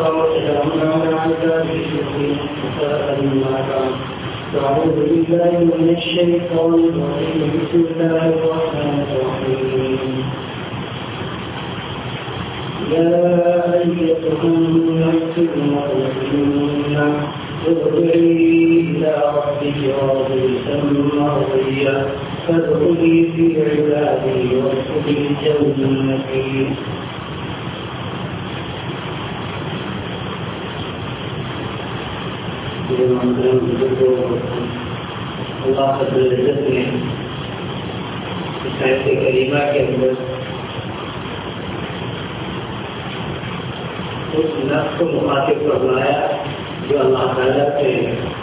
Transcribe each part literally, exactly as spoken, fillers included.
أعوذ بالله من الشيطان الرجيم بسم الله الرحمن الرحيم يا أيتها النفس المطمئنة ارجعي إلى ربك راضية مرضية فادخلي في عبادي وادخلي جنتي. اللہ رب العزت نے اس آیت کریمہ کے اندر اس نفس کو مخاطب فرمایا جو اللہ تعالیٰ کے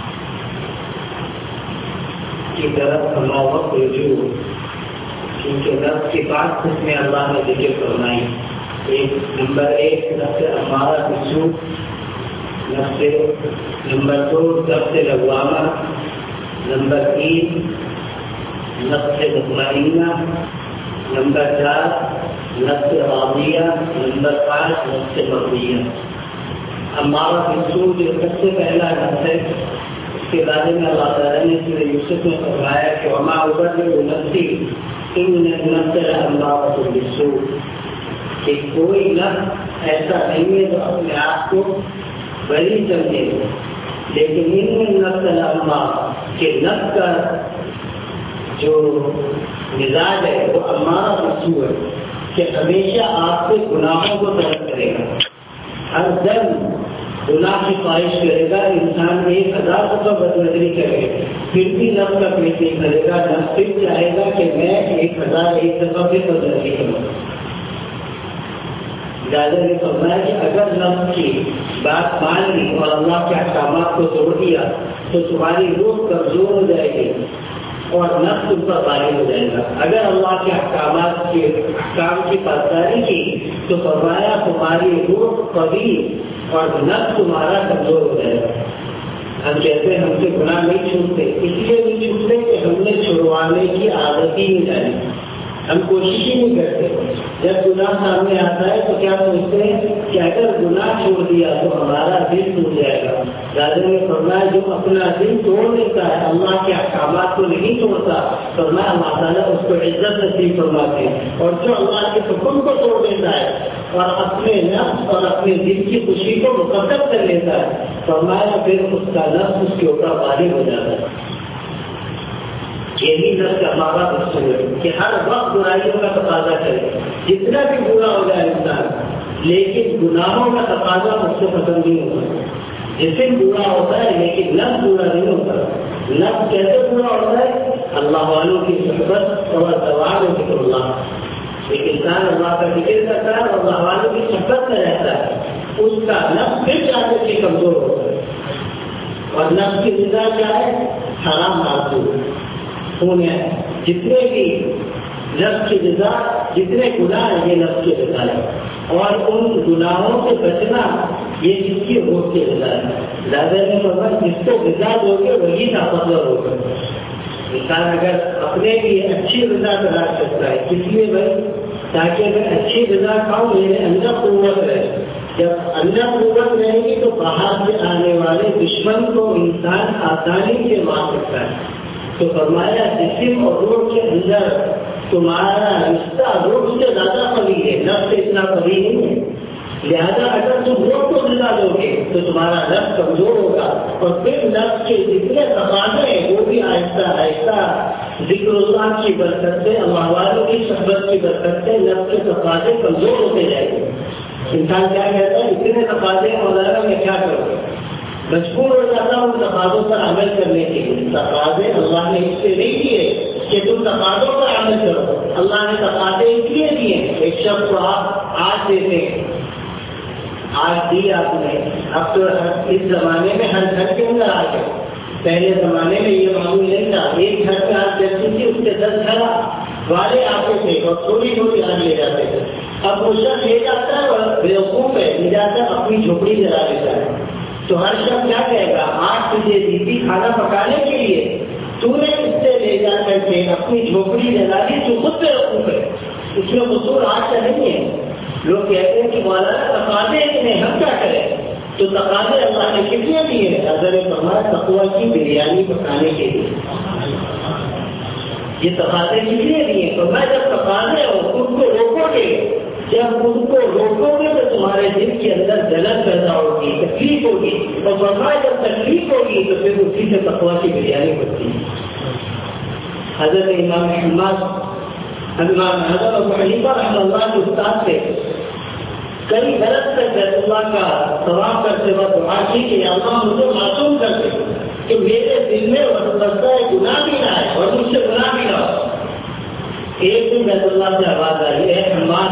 کی طرف ہما وقت رجوع، کیونکہ نفس کی بات اس میں اللہ نے ذکر فرمائی. ایک نمبر ایک نفس امارہ بالسوء، نفس نمبر دو نفس لوامہ، نمبر تین نفس مطمئنہ، نمبر چار نفس راضیہ، نمبر پانچ نفس مرضیہ. امارہ بالسوء جو سب سے پہلا نفس ہے، اس کے بارے میں اللہ تعالیٰ نے سورہ یوسف میں فرمایا کہ وما ابرئ نفسی ان النفس لامارۃ بالسوء، کہ کوئی نفس ایسا نہیں ہے جو اپنے آپ کو بڑی سمجھے، لیکن ان نفس الامارہ کہ نفس کا جو مزاج ہے وہ امارہ بالسوء ہے، کہ ہمیشہ آپ سے گناہوں کو طلب کرے گا، ہر دم گناہ کی خواہش کرے گا. انسان ایک ہزار دفعہ بدنظری کرے گا پھر بھی نفس کا پیٹ نہیں کرے گا، نفس پھر چاہے گا کہ میں ایک ہزار ایک دفعہ پھر بدنظری کروں. زیادہ نے فرمایا کہ اگر نفس کی بات مان لی اور اللہ کے احکامات کو توڑ دیا تو تمہاری روح کمزور ہو جائے گی اور نفس تم پر غالب ہو جائے گا. اگر اللہ کے احکامات کے احکام کی پاسداری کی تو فرمایا تمہاری روح قوی اور نفس تمہارا کمزور ہو جائے گا. ہم کہتے ہیں ہم سے گناہ نہیں چھوٹتے، اس لیے نہیں چھوٹتے کہ ہم نے چھڑوانے کی عادت ہی نہیں ڈالی، ہم کوشش ہی نہیں کرتے. جب گناہ سامنے آتا ہے تو کیا سوچتے ہیں کہ اگر گناہ چھوڑ دیا تو ہمارا دل ٹوٹ جائے گا. دادا نے فرمایا جو اپنا دل توڑ دیتا ہے، اللہ کے احکامات کو نہیں توڑتا، فرمایا اللہ تعالیٰ اس کو عزت نصیب فرماتے ہیں. اور جو اللہ کے حکم کو توڑ دیتا ہے اور اپنے نفس اور اپنے دل کی خوشی کو مقدم کر لیتا ہے، فرمایا پھر اس کا نفس اس کے اوپر غالب ہو جاتا ہے. یہی نفس ہمارا مقصود ہے کہ ہر وقت برائیوں کا تقاضا کرے، جتنا بھی برا ہو جائے انسان، لیکن گناہوں کا تقاضا مجھ سے پسند نہیں ہوتا. جسم برا ہوتا ہے لیکن نفس برا نہیں ہوتا. نفس کیسے برا ہوتا ہے؟ اللہ والوں کی صحبت اور ثواب و ذکر اللہ. ایک انسان اللہ کا ذکر کرتا ہے اور اللہ والوں کی صحبت میں رہتا ہے، اس کا نفس پھر چاہتے سے کمزور ہوتا ہے. اور نفس کی غذا کیا ہے؟ حرام معصوم خون ہے. جتنے بھی نفس کی غذا، جتنے گناہ ہیں یہ نفس کی غذا ہے، اور ان گناہوں سے بچنا یہ جس کی روح کی غذا ہے. زیادہ نے فرمایا جس کو غذا دو گے وہی طاقتور ہوگا. انسان اگر اپنے لیے اچھی غذا تلاش کرتا ہے، کس لیے بھائی؟ تاکہ میں اچھی غذا کھاؤں، میرے اندر قوت رہے. جب اندر قوت رہے گی تو باہر سے آنے والے دشمن کو انسان آسانی سے مار سکتا ہے. تو فرمایا جسم اور روح کے اندر تمہارا رشتہ روح سے زیادہ قوی ہے، نفس سے اتنا قوی نہیں ہے. لہذا اگر تم روح کو غذا دو گے تو تمہارا نفس کمزور ہوگا، اور پھر نفس کے جتنے تقاضے ہیں وہ بھی آہستہ آہستہ ذکر اللہ کی برکت سے، اللہ والوں کی صحبت کی برکت سے نفس کے تقاضے کمزور ہوتے جائیں گے. انسان کیا کہتا ہے اتنے تقاضے مولانا میں کیا کروں، مجبور ہو جاتا ہوں تقاضوں پر عمل کرنے کے لیے. تقاضے اللہ نے اس سے نہیں دیے کہ تم تقاضوں پر عمل کرو، اللہ نے تقاضے اس لیے دیے. ایک شخص کو آپ آج دیتے ہیں، آج دی آپ نے، اب تو اس زمانے میں ہر گھر کے اندر آ گئے. پہلے زمانے میں یہ معمول نہیں تھا. ایک گھر میں آج جلتی تھی، اس کے دس گھر والے آتے تھے اور تھوڑی تھوڑی آگ لے جاتے تھے. اب وہ شخص لے جاتا ہے اور بیوقوف ہے، لے جاتا ہے اپنی جھوپڑی جلا دیتا ہے. تو ہر شخص کیا کہے گا، آج تجھے دی تھی کھانا پکانے کے لیے، تو نے اس سے لے جا کر کے اپنی جھوپڑی جلا دی، تو خود بیوقوف ہے. اس میں قصور آج کا نہیں ہے. لوگ کہتے ہیں کہ مولانا تقاضے اتنے، ہم کیا کریں؟ تو تقاضے اللہ نے کتنے دیے؟ حضرت نے فرمایا تقویٰ کی بریانی پکانے کے لیے یہ تقاضے کتنے دیے؟ تو میں جب تقاضے ہو خود کو روکو گے، جب خود کو روکو گے تو تمہارے دل کے اندر جلن پیدا ہوگی، تکلیف ہوگی، اور فرمایا جب تکلیف ہوگی تو پھر اسی سے تقویٰ کی بریانی بنتی ہے۔ حضرت امام حماد امام حضرت ابو حنیفہ رحمۃ اللہ کے استاد سے کئی برس تک بیت اللہ کا طواف کرتے وقت دعا کی کہ اللہ مجھے معصوم کر دے کہ میرے دل میں وسوسہ گناہ بھی نہ آئے اور مجھ سے گناہ بھی نہ ہو۔ ایک دن بیت اللہ سے آواز آئی، اے حماد،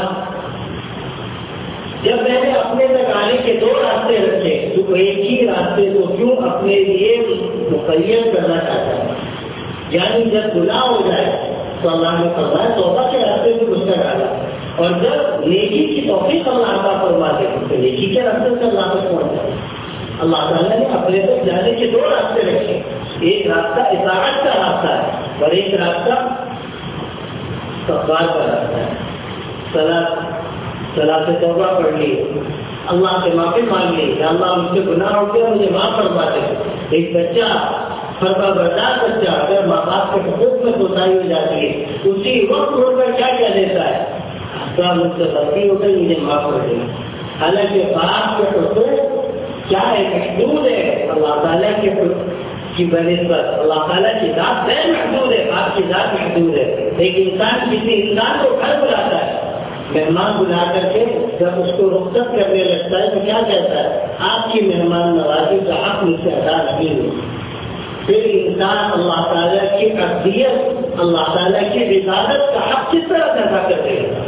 جب میں نے اپنے تک آنے کے دو راستے رکھے تو ایک ہی راستے کو کیوں اپنے لیے مقید کرنا چاہتا ہے؟ یعنی جب گناہ ہو جائے تو اللہ نے فرمایا توبہ کے راستے سے گھس کر ڈالا، اور جب نیکی کی توفیق اللہ عطا فرما دے تو نیکی کے راستے سے اللہ تک پہنچ جائے۔ اللہ تعالیٰ نے اپنے تک جانے کے دو راستے رکھے، ایک راستہ اطاعت کا راستہ ہے اور ایک راستہ تقویٰ کا راستہ ہے۔ صلاۃ صلاۃ سے توبہ پڑھ لی، اللہ سے معافی مانگ لی کہ اللہ مجھ سے گناہ ہو گیا، مجھے معاف فرما دے۔ ایک بچہ فرما بردار بچہ اگر ماں باپ کے حقوق میں کوتاہی ہو جاتی ہے اسی وقت اڑ کر کیا کہہ دیتا ہے؟ مجھ سے غلطی ہو گئی، مجھے معاف کر دیں۔ حالانکہ باپ کے حقوق کیا ہے؟ محدود ہے۔ اللہ تعالیٰ کے کی بنسبت اللہ تعالیٰ کی ذات غیر محدود ہے، آپ کی ذات محدود ہے۔ ایک انسان کسی انسان کو گھر بلاتا ہے، مہمان بلا کر کے جب اس کو رخصت کرنے لگتا ہے تو کیا کہتا ہے؟ آپ کی مہمان نوازی کا حق مجھ سے ادا نہیں ہو۔ پھر انسان اللہ تعالیٰ کی عبدیت، اللہ تعالیٰ کی عبادت کا حق کس طرح سے ادا کر دے گا؟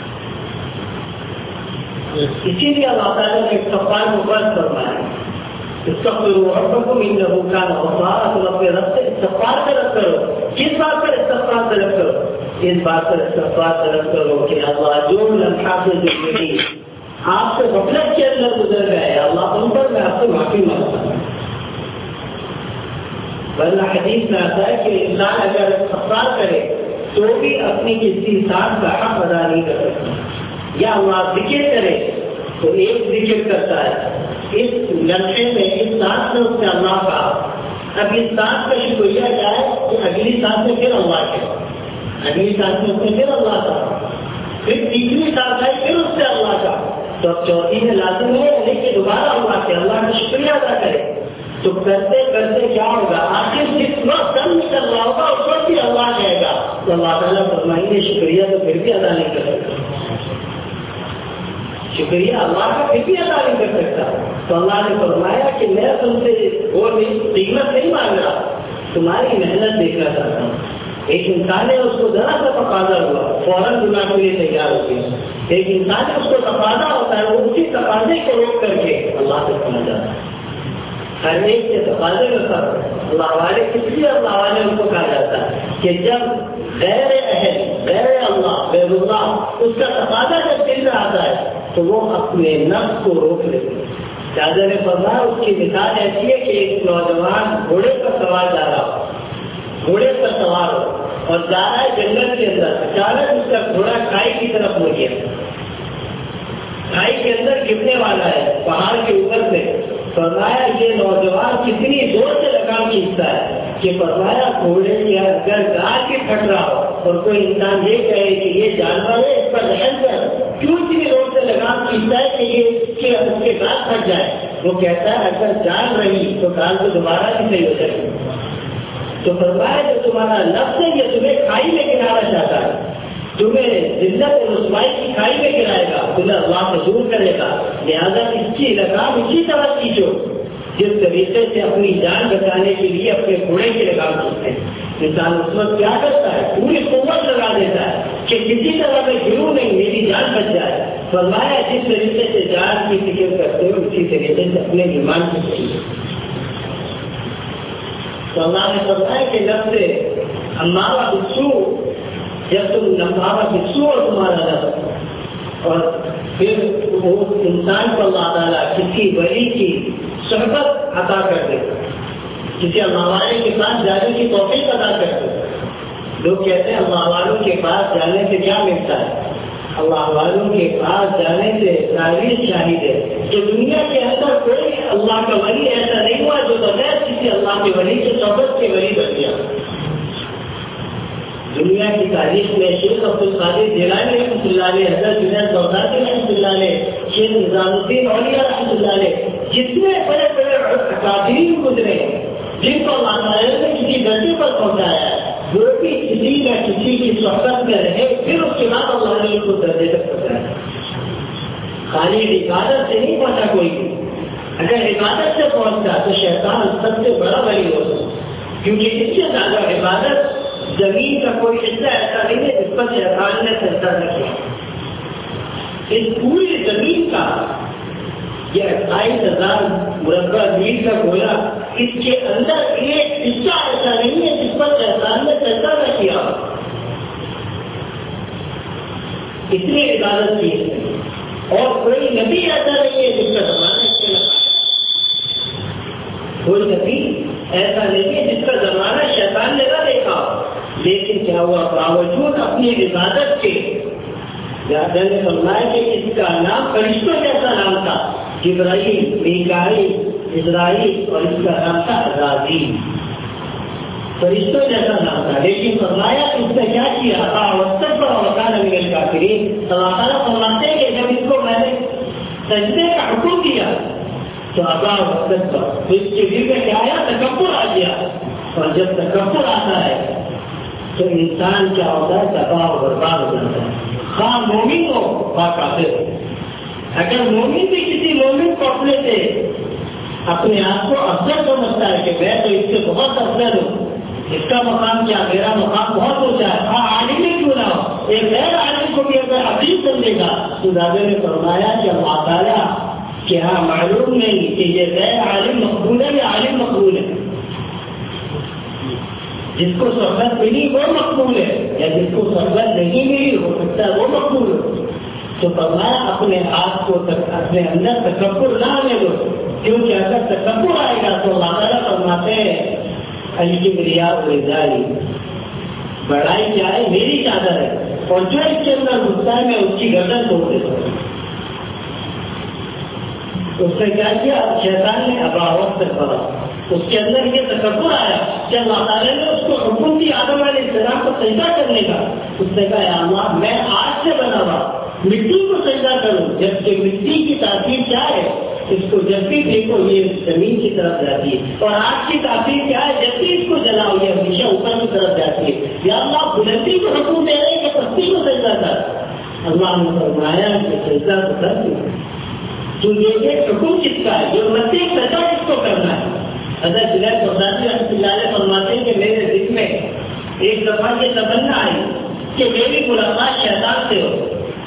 اسی لیے اللہ تعالیٰ نے استغفار کو فرض فرمایا، استغفروا ربکم انہ کان غفارا، تم اپنے رب سے استغفار طلب کرو۔ کس بات پر استغفار طلب کرو؟ اس بات پر استغفار طلب کرو کہ اللہ جو لمحات زندگی آپ سے غفلت کے اندر گزر گئے اللہ ان پر میں آپ سے معافی مانگتا ہوں۔ ورنہ حدیث میں آتا ہے کہ انسان اگر استغفار کرے تو بھی اپنی کسی سانس کا حق ادا نہیں کر سکتا، یا اللہ ذکر کرے تو ایک ذکر کرتا ہے اس لمحے میں، اس سانس میں اس نے اللہ کا، اب اس سانس کا شکریہ جائے تو اگلی سانس میں پھر اللہ کا، اگلی سانس میں اس نے پھر اللہ کا، پھر تیسری سانس آئی پھر اس سے اللہ کا، تو اب چوتھی میں لازم ہے لیکن دوبارہ اللہ کے اللہ کا شکریہ ادا کرے۔ تو کرتے کرتے کیا ہوگا؟ آخر جس وقت دم نکل رہا ہوگا اس وقت بھی اللہ کہے گا تو اللہ تعالیٰ فرمائیں گے شکریہ تو پھر بھی ادا نہیں کر سکتا، شکریہ اللہ کا پھر بھی ادا نہیں کر سکتا۔ تو اللہ نے فرمایا کہ میں تم سے وہ قیمت نہیں مانگ رہا، تمہاری محنت دیکھنا چاہتا ہوں۔ ایک انسان ہے اس کو ذرا سا تقاضا ہوا فوراً گناہ کے لیے تیار ہو گیا، ایک انسان ہے اس کو تقاضا ہوتا ہے وہ اسی تقاضے کو روک کر کے اللہ سے پہنچ جاتا ہے۔ ہر ایک کے تقاضے میں فرق، اللہ والے کس لیے اللہ والے ان کو کہا جاتا ہے کہ جب غیر اہل غیر اللہ غیر اللہ اس کا تقاضا جب دل میں آتا ہے تو وہ اپنے نفس کو روک لیتے ہیں۔ دادا نے فرمایا اس کی مثال ایسی ہے کہ ایک نوجوان گھوڑے پر سوار جا رہا ہو، گھوڑے پر سوار ہو اور جا رہا ہے جنگل کے اندر، اچانک اس کا گھوڑا کھائی کی طرف مڑ گیا، کھائی کے اندر گرنے والا ہے پہاڑ کے اوپر سے۔ فرمایا یہ نوجوان کتنی زور سے لگام کھینچتا ہے کہ فرمایا گھوڑے کے اگر گاہ کے پھٹ رہا ہو اور کوئی انسان یہ کہے کہ یہ جانور ہے اس پر رحم کر، کیوں اتنی زور سے لگام کھینچتا ہے کہ یہ اس کے اس کے گاہ پھٹ جائے؟ وہ کہتا ہے اگر جان رہی تو کال کو دوبارہ بھی صحیح ہو جائے۔ تو فرمایا جو تمہارا لفظ ہے یہ تمہیں کھائی میں گرانا چاہتا ہے، تمہیں ذلت اور رسوائی کی کھائی میں گرائے گا، تمہیں اللہ سے دور کرے گا، لہٰذا اس کی لگام اسی طرح کھینچو جس طریقے سے اپنی جان بچانے کے لیے اپنے گھوڑے کی لگام کھینچتے ہیں۔ انسان اس وقت کیا کرتا ہے؟ پوری قوت لگا دیتا ہے کہ کسی طرح میں گروں نہیں، میری جان بچ جائے۔ فرمایا جس طریقے سے جان کی فکر کرتے ہو اسی طریقے سے اپنے ایمان کی فکر۔ تو اللہ نے فرمایا کہ جب سے ہمارا بسو جب تم نمبارہ بسو اور تمہارا لفظ، اور پھر وہ انسان کو اللہ تعالیٰ کسی ولی کی صحبت عطا کر دے، کسی اللہ والے کے پاس جانے کی توفیق عطا کر دے۔ لوگ کہتے ہیں اللہ والوں کے پاس جانے سے کیا ملتا ہے؟ اللہ والوں کے پاس جانے سے تاریخ شاہد ہے کہ دنیا کے اندر کوئی اللہ کا ولی ایسا نہیں ہوا جو بغیر کسی اللہ کے ولی کے صحبت کے ولی بن گیا. دنیا کی تاریخ میں شیخ عبد القادر جیلانی رحمۃ اللہ علیہ، حضرت جنید بغدادی رحمۃ اللہ علیہ، شیخ نظام الدین اولیاء رحمۃ اللہ علیہ، جتنے بڑے بڑے اکابرین گزرے جن کو اللہ تعالیٰ نے کسی درجے پر پہنچایا ہے، وہ بھی کسی نہ کسی کی صحبت میں رہے، پھر اس کے بعد اللہ نے اس کو درجے تک پہنچایا. خالی عبادت سے نہیں پہنچا کوئی. اگر عبادت سے پہنچتا تو شیطان سب سے بڑا ولی ہوتا، کیونکہ اس سے زیادہ عبادت زمین کا کوئی حصہ ایسا نہیں ہے جس پر شیطان نے سجدہ نہ کیا. اس پوری زمین کا یہ اٹھائیس ہزار مربع میل کا گولا، اس کے اندر ایک حصہ ایسا نہیں ہے جس پر شیطان نے سجدہ نہ کیا. اتنی عبادت کی ہے. اور کوئی نبی ایسا نہیں ہے جس کا زمانہ اس کے لگا. کوئی نبی ایسا نہیں ہے جس کا زمانہ شیطان نے نہ دیکھا. لیکن کیا ہوا، باوجود اپنی عبادت کے زیادہ نے فرمایا کہ اس کا نام فرشتوں جیسا نام تھا، جبرائیل، میکائیل، اسرائیل، اور اس کا نام تھا عزازیل. فرشتوں جیسا نام تھا، لیکن فرمایا اس نے کیا کیا، وکان من الکافرین. اللہ تعالیٰ فرماتے ہیں کہ جب اس کو میں نے سجدے کا حکم دیا تو ابا واستكبر، تو اس کے دل میں کیا آیا، تکبر آ گیا. اور جب تکبر آتا ہے تو انسان کیا ہوتا ہے، تباہ و برباد ہو جاتا ہے، خواہ مومن ہو خواہ کافر ہو. اگر مومن بھی کسی مومن کو اپنے سے اپنے آپ کو افضل سمجھتا ہے کہ میں تو اس سے بہت افضل ہوں، اس کا مقام کیا، میرا مقام بہت اونچا ہے، خواہ عالم ہی کیوں نہ ہو، ایک غیر عالم کو بھی اگر عظیم سمجھے گا تو دادا نے فرمایا کہ اللہ تعالیٰ کہ ہاں معلوم نہیں کہ یہ غیر عالم مقبول ہے یا عالم مقبول ہے. جس کو صحبت ملی وہ مقبول ہے، یا جس کو صحبت نہیں ملی ہو سکتا ہے وہ مقبول ہو. تو فرمایا اپنے آپ کو اپنے اندر تکبر نہ آنے دو، کیونکہ اگر تکبر آئے گا تو اللہ تعالیٰ فرماتے ہیں الکبریاء ردائی، بڑائی کیا ہے، میری چادر ہے، اور جو اس کے اندر گھستا ہے میں اس کی گردن توڑ دیتا ہوں. اس نے کیا کیا، شیطان نے ابا وقت پڑا، اس کے اندر یہ تکبر آیا کہ اللہ تعالیٰ نے اس کو حکم دی آدم علیہ السلام کو سجدہ کرنے کا. اس نے کہا یا اللہ میں آج سے بنا ہوا مٹی کو سجدہ کروں، جبکہ مٹی کی تاثیر کیا ہے، اس کو جب بھی دیکھو یہ زمین کی طرف جاتی ہے، اور آگ کی تاثیر کیا ہے، جب بھی اس کو جلاؤ یہ ہمیشہ اوپر کی طرف جاتی ہے. یا اللہ بلندی کو حکم دے رہے کہ پستی کو سجدہ کر. اللہ نے فرمایا کہ سجدہ تو کر دوں، تو یہ حکم کس کا ہے، یہ مسیح سجدہ کس کو کرنا ہے. حضرت جنید بغدادی رحمۃ اللہ علیہ فرماتے ہیں کہ میرے دل میں ایک دفعہ یہ تمنا آئی کہ میری ملاقات شیطان سے ہو،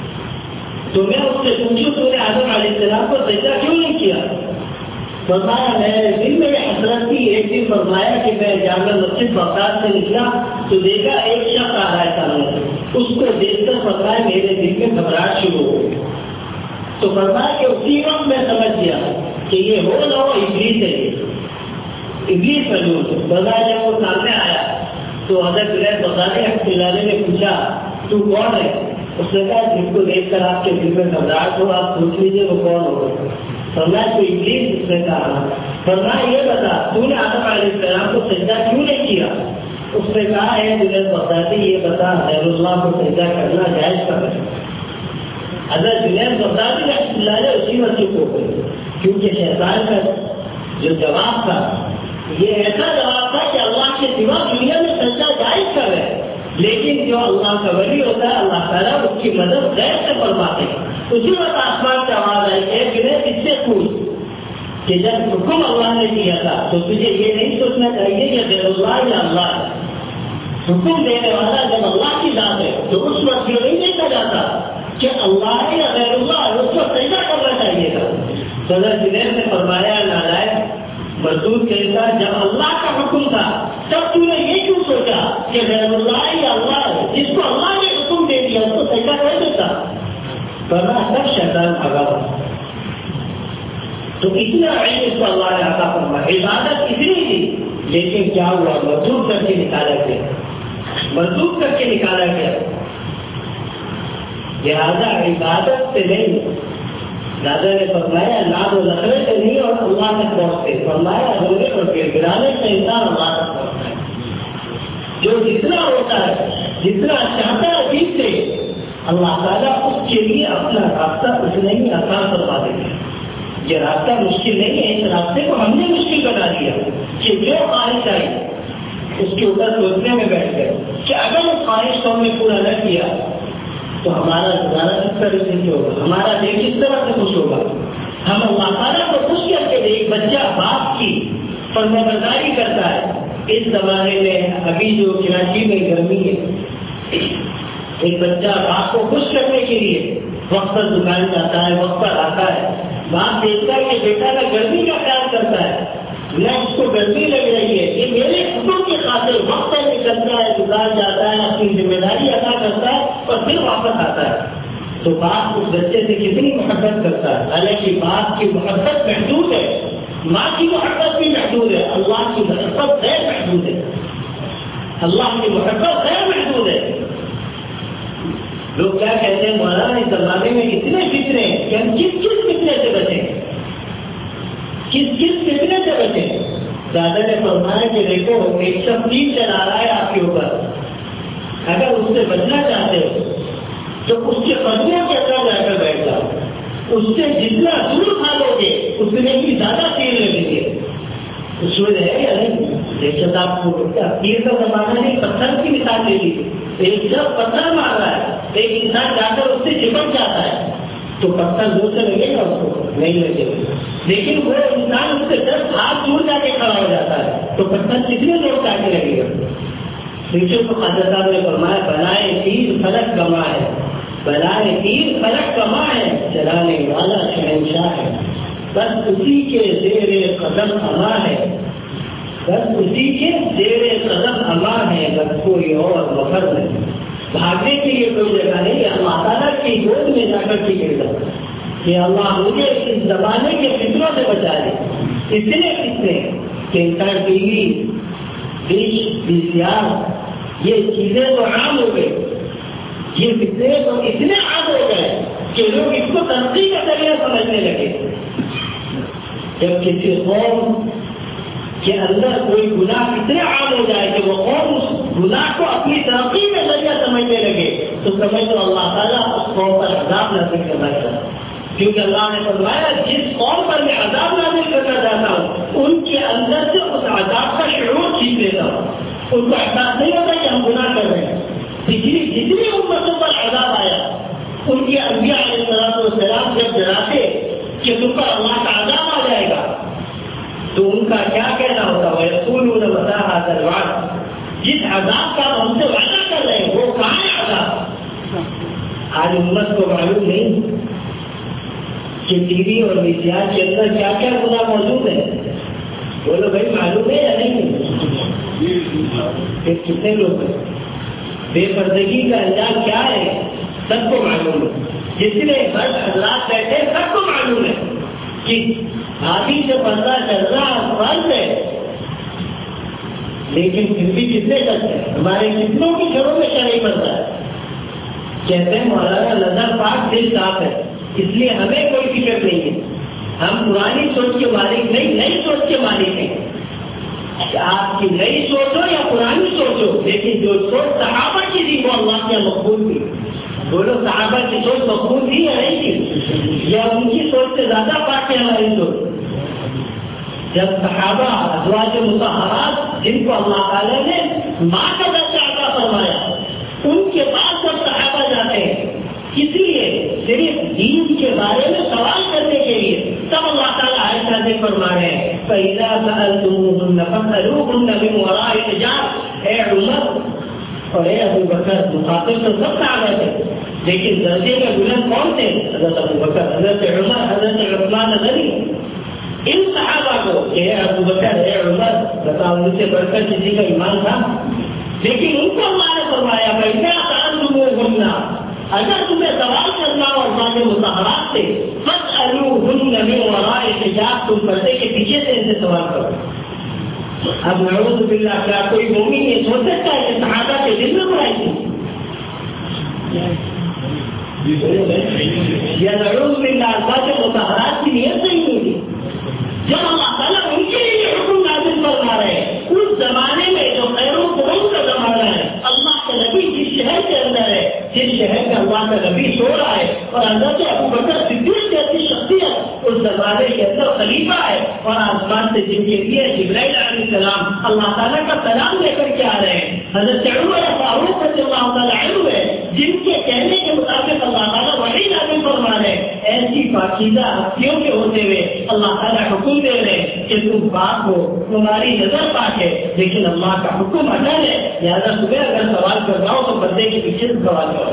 تو میں اس سے پوچھوں تو نے آدم علیہ السلام کو سجدہ کیوں نہیں کیا. فرمایا میرے دل میں یہ حسرت تھی. ایک دن فرمایا کہ میں جامع مسجد بغداد سے نکلا تو دیکھا ایک شخص آ رہا ہے سامنے، اس کو دیکھ کر فرمایا میرے دل میں گھبراہٹ شروع ہو گئی. تو فرمایا کہ اسی وقت میں سمجھ گیا کہ یہ ہو نہ ہو ابلیس ہے، یہ ابلیس مجنون. بغداد جب وہ سامنے آیا تو حضرت جنید بغدادی رحمۃ اللہ علیہ نے پوچھا تو کون ہے. اس نے کہا جس کو دیکھ کر آپ کے دل میں گھبراہٹ ہو آپ سوچ لیجیے وہ کون ہوگا. فرمایا کوئی ابلیس. اس نے کہا فرمایا یہ بتا تو نے آدم علیہ السلام کو سجدہ کیوں نہیں کیا. اس نے کہا ہے جنید بغدادی یہ بتا غیر اللہ کو سجدہ کرنا جائز کب ہے. حضرت جنید بغدادی رحمۃ اللہ علیہ اسی وقت کو گئے، کیونکہ شیطان کا جو جواب تھا یہ ایسا جواب تھا کہ اللہ کے سوا دنیا میں سجدہ جائز کر ہے، لیکن جو اللہ کا ولی ہوتا ہے اللہ تعالیٰ اس کی مدد غیر سے فرماتے ہیں. اسی وقت آسمان سے آواز آئی ہے جنید اس سے پوچھ کہ جب حکم اللہ نے دیا تھا تو تجھے یہ نہیں سوچنا چاہیے کہ غیر اللہ یا اللہ ہے. حکم دینے والا جب اللہ کی ذات ہے تو اس وقت یہ نہیں دیکھا جاتا کہ اللہ ہے یا غیر اللہ ہے، اس کو سجدہ کرنا چاہیے تھا. حضرت جنید نے فرمایا نالائق مزدور کہتا جب اللہ کا حکم تھا تب تو نے یہ کیوں سوچا کہ غیر اللہ یا اللہ ہے، جس کو اللہ نے حکم دے دیا اس کو سجدہ کر دیتا. ورنہ سب شیطان بھگا ہوا. تو اتنا علم اس کو اللہ نے عطا فرمایا، عبادت اتنی تھی لیکن کیا ہوا مزدور کر کے نکالا گیا، مزدور کر کے نکالا گیا. لہٰذا عبادت سے نہیں، دادا نے فرمایا ناد و نخرے سے نہیں اور اللہ تک پہنچتے، فرمایا رونے اور گر گرانے سے انسان اللہ تک پہنچتا ہے۔ جو جتنا ہوتا ہے، جتنا چاہتا ہے دل سے، اللہ تعالیٰ اس کے لیے اپنا راستہ اس نے ہی آسان کروا دیتا ہے۔ یہ راستہ مشکل نہیں ہے، اس راستے کو ہم نے مشکل بنا دیا کہ جو خواہش آئی اس کے اوپر سوچنے میں بیٹھ گئے کہ اگر اس خواہش کو ہم نے پورا نہ کیا تو ہمارا گزارا کس طرح سے ہوگا، ہمارا دل کس طرح سے خوش ہوگا۔ ہم اللہ تعالیٰ کو خوش کر کے ایک بچہ باپ کی فرمانبرداری کرتا ہے۔ اس زمانے میں ابھی جو کراچی میں گرمی ہے، ایک بچہ باپ کو خوش کرنے کے لیے وقت پر دکان جاتا ہے، وقت پر آتا ہے، باپ دیکھتا ہے کہ بیٹا کا گرمی کا خیال کرتا ہے، نہ اس کو گرمی لگ رہی ہے، یہ میرے حکم کی خاطر وقت پر نکلتا ہے، دکان جاتا ہے، اپنی ذمہ داری ادا کرتا ہے اور پھر واپس آتا ہے۔ تو باپ اس بچے سے کتنی محبت کرتا ہے، حالانکہ باپ کی محبت محدود ہے، ماں کی محبت بھی محدود ہے، اللہ کی محبت غیر محدود ہے، اللہ کی محبت غیر محدود ہے۔ لوگ کیا کہتے ہیں، مولانا اس زمانے میں اتنے فتنے ہیں کہ ہم کس کس فتنے سے بچیں، کس کس فتنے سے بچیں۔ دادا نے فرمایا کہ دیکھو ایک شخص تیر چلا رہا ہے آپ کے اوپر، اگر اس سے بچنا چاہتے ہو تو اس کے قدموں کے اندر جا کر بیٹھ جاؤ، اس سے جتنا دور بھاگو گے اس میں بھی زیادہ تیر لگیں گے۔ اصول ہے یا نہیں؟ دیکھو آپ کو تیر کا زمانہ نہیں، پتھر کی مثال لے لیجیے، ایک جب پتھر مار رہا ہے ایک انسان جا کر اس سے چپک جاتا ہے تو پتھر دور سے لگے گا، اس کو نہیں لگے گا، لیکن وہ انسان اس سے دس ہاتھ دور جا کے کھڑا ہو جاتا ہے تو پتھر کتنے دور جا کے لگے گا۔ پیچھے تو خواجہ صاحب نے فرمایا بلائے تیر فلک کما ہے، بلائے تیر فلک کما ہے، چلانے والا شہنشاہ ہے، بس اسی کے زیر قدم اما ہے، بس اسی کے زیر قدم اما ہے، بس کوئی اور مفر نہیں۔ بھاگنے کے لیے کوئی جگہ نہیں، اللہ تعالیٰ کی گود میں جا کر ٹھیک ہے کہ اللہ مجھے اس زمانے کے فتنوں سے بچا دے۔ اتنے فتنے کہ انسان T V, dish, V C R, یہ چیزیں تو عام ہو گئی، یہ فتنے تو اتنے عام ہو گئے کہ لوگ اس کو ترقی کا ذریعہ سمجھنے لگے۔ جب کسی قوم کے اندر کوئی گناہ اتنے عام ہو جائے کہ وہ قوم اس گناہ کو اپنی ترقی کا ذریعہ سمجھنے لگے تو سمجھ تو اللہ تعالیٰ اس قوم پر عذاب نازل کرنا چاہتا ہے، کیونکہ اللہ نے فرمایا جس قوم پر میں عذاب نازل کرنا چاہتا ہوں ان کے اندر سے اس عذاب کا شعور کھینچ لیتا ہوں، ان کو احساس نہیں ہوتا کہ ہم گناہ کر رہے ہیں۔ پچھلی جتنی امتوں پر عذاب آیا ان کے انبیاء علیہ السلام جب ڈراتے کہ تم پر اللہ کا عذاب آ جائے گا تو ان کا کیا کہنا ہوتا ہے، وَيَقُولُونَ مَتَىٰ هَٰذَا الْوَعْدُ، جس عذاب کا ہم سے وعدہ کر رہے ہیں وہ کہاں ہے عذاب؟ آج امت کو معلوم نہیں کہ ٹی وی اور وی سی آر کے اندر کیا کیا گناہ موجود ہے، بولو بھائی معلوم ہے یا نہیں؟ پھر کتنے لوگ ہیں، بے پردگی کا انجام کیا ہے سب کو معلوم ہے، جتنے بڑے حضرات بیٹھے سب کو معلوم ہے کہ آدھی سے پردہ کرنا فرض ہے، لیکن پھر بھی کتنے کرتے ہیں، ہمارے کتنوں کے گھروں میں شرعی پردہ ہے۔ کہتے ہیں مولانا نظر پاک دل صاف ہے، اس لیے ہمیں کوئی فکر نہیں ہے، ہم پرانی سوچ کے مالک نہیں، نئی سوچ کے مالک ہیں۔ آپ کی نئی سوچ ہو یا پرانی سوچ ہو، لیکن جو سوچ صحابہ کی تھی وہ اللہ کے مقبول تھی۔ بولو صحابہ کی سوچ مقبول تھی یا نہیں تھی، یا ان کی سوچ سے زیادہ پاک ہے ہماری سوچ؟ جب صحابہ ازواج مطہرات جن کو اللہ تعالیٰ نے ماں کا درجہ عطا فرمایا ان کے پاس جب صحابہ جاتے ہیں اس لیے صرف دین کے بارے میں سوال کرنے کے لیے، تب اللہ تعالیٰ عائشہ سے فرما رہے ہیں فَإِذَا سَأَلْتُمُوهُنَّ فَاسْأَلُوهُنَّ مِنْ وَرَاءِ حِجَابٍ۔ اے عمر اور اے ابو بکر، مخاطب تو سب صحابہ تھے لیکن درجے میں بلند کون تھے؟ حضرت ابو بکر، حضرت عمر، حضرت عثمان غنی۔ ان صحابہ کو اے ابو بکر، اے عمر، بتاؤ ان سے بڑھ کر کسی کا ایمان تھا؟ لیکن ان کو اللہ نے فرمایا فَإِذَا سَأَلْتُمُوهُنَّ، اگر تمہیں سوال کرنا ہو ازواج مطہرات سے فَاسْأَلُوهُنَّ مِنْ وَرَاءِ حِجَابٍ، تم پردے کے پیچھے سے ان سے سوال کرو۔ اب نعوذ باللہ، کیا کوئی مومن یہ سوچ سکتا ہے کہ صحابہ کے دل میں برائی تھی؟ یا نعوذ باللہ الفاظ مطہرات کی نیت نہیں ہوگی. جب اللہ تعالیٰ ان کے لیے حکم نازل فرما رہے ہیں اس زمانے میں جو خیر و قرون کا زمانہ ہے, اللہ کا نبی جس شہر کے اندر ہے, جس شہر میں اللہ کا نبی سو رہا ہے اور اندر سے ابو بکر صدیق جیسی شخصیت اس زمانے کے اندر خلیفہ ہے, اور آسمان سے جن کے لیے جبرائیل علیہ السلام اللہ تعالیٰ کا سلام لے کر کے آ رہے ہیں, حضرت عمر فاروق رضی اللہ تعالیٰ عنہ ہے جن کے کہنے کے مطابق اللہ تعالیٰ وحی نازل فرما رہے ہیں, ایسی پاکیزہ ہستیوں کے ہوتے ہوئے اللہ تعالیٰ حکم دے رہے ہیں کہ تم پاک ہو, تمہاری نظر پاک ہے, لیکن اللہ کا حکم اٹل ہے, لہٰذا صبح اگر سوال کر رہا ہو تو بندے کے پیچھے سے سوال کرو.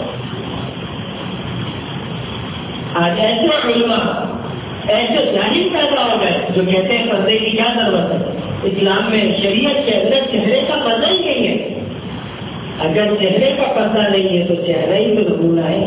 آج ایسے علماء ایسے جانب پیدا ہو گئے جو کہتے ہیں پردے کی کیا ضرورت ہے, اسلام میں شریعت کے اندر چہرے کا پردہ ہی نہیں ہے. اگر چہرے کا پردہ نہیں ہے تو چہرہ ہی تو نمونہ ہے.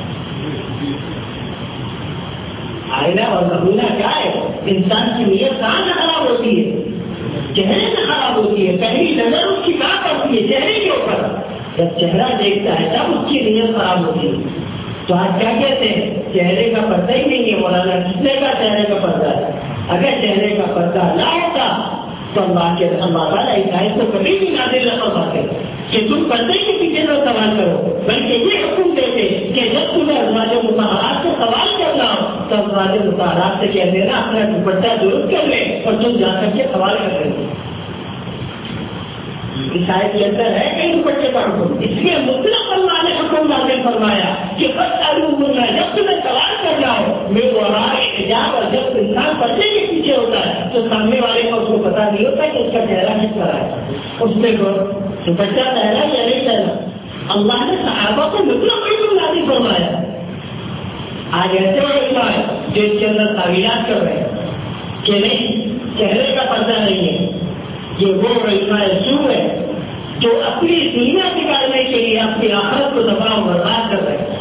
آئینہ اور نمونہ کیا ہے؟ انسان کی نیت کہاں سے خراب ہوتی ہے؟ چہرے سے خراب ہوتی ہے. پہلی نظر اس کی کہاں پڑتی ہے؟ چہرے کے اوپر. جب چہرہ دیکھتا ہے تب اس کی نیت خراب ہوتی ہے. تو آج کیا کہتے ہیں چہرے کا پردہ ہی نہیں ہے. مولانا کتنے کا چہرے کا پردہ ہے؟ اگر چہرے کا پردہ نہ ہوتا تو اللہ کے اللہ تعالیٰ ہدایت کو کبھی بھی نازل نہ فرماتے کہ تم پردے کے پیچھے نہ سوال کرو, بلکہ یہ حکم دیتے کہ جب تمہیں ازواج مطہرات سے سوال کرنا ہو تو ازواج مطہرات سے کہہ دینا اپنا دوپٹہ درست کر لے اور تم جا کر کے سوال کر دیں. عیسائی کے اندر ہے کئی دوپٹے کا حکم, اس لیے مطلق اللہ نے حکم نازل فرمایا کہ بس علوم ہے جب تمہیں سوال کرنا ہو میں وہ حجاب, اور جب انسان پردے کے پیچھے ہوتا ہے تو سامنے والے کو اس کو پتا نہیں ہوتا کہ اس کا چہرہ کس طرح ہے, اس میں دوپٹہ پہنا یا نہیں پہنا. اللہ نے صحابہ کو مطلق علم نازل فرمایا. آج ایسے علماء ہے جو اس کے اندر تعویلات کر رہے ہیں کہ نہیں چہرے کا پردہ نہیں ہے. یہ وہ علماء سو ہے جو اپنی دنیا بگاڑنے کے لیے اپنی آخرت کو دباؤ برباد کر رہے ہیں.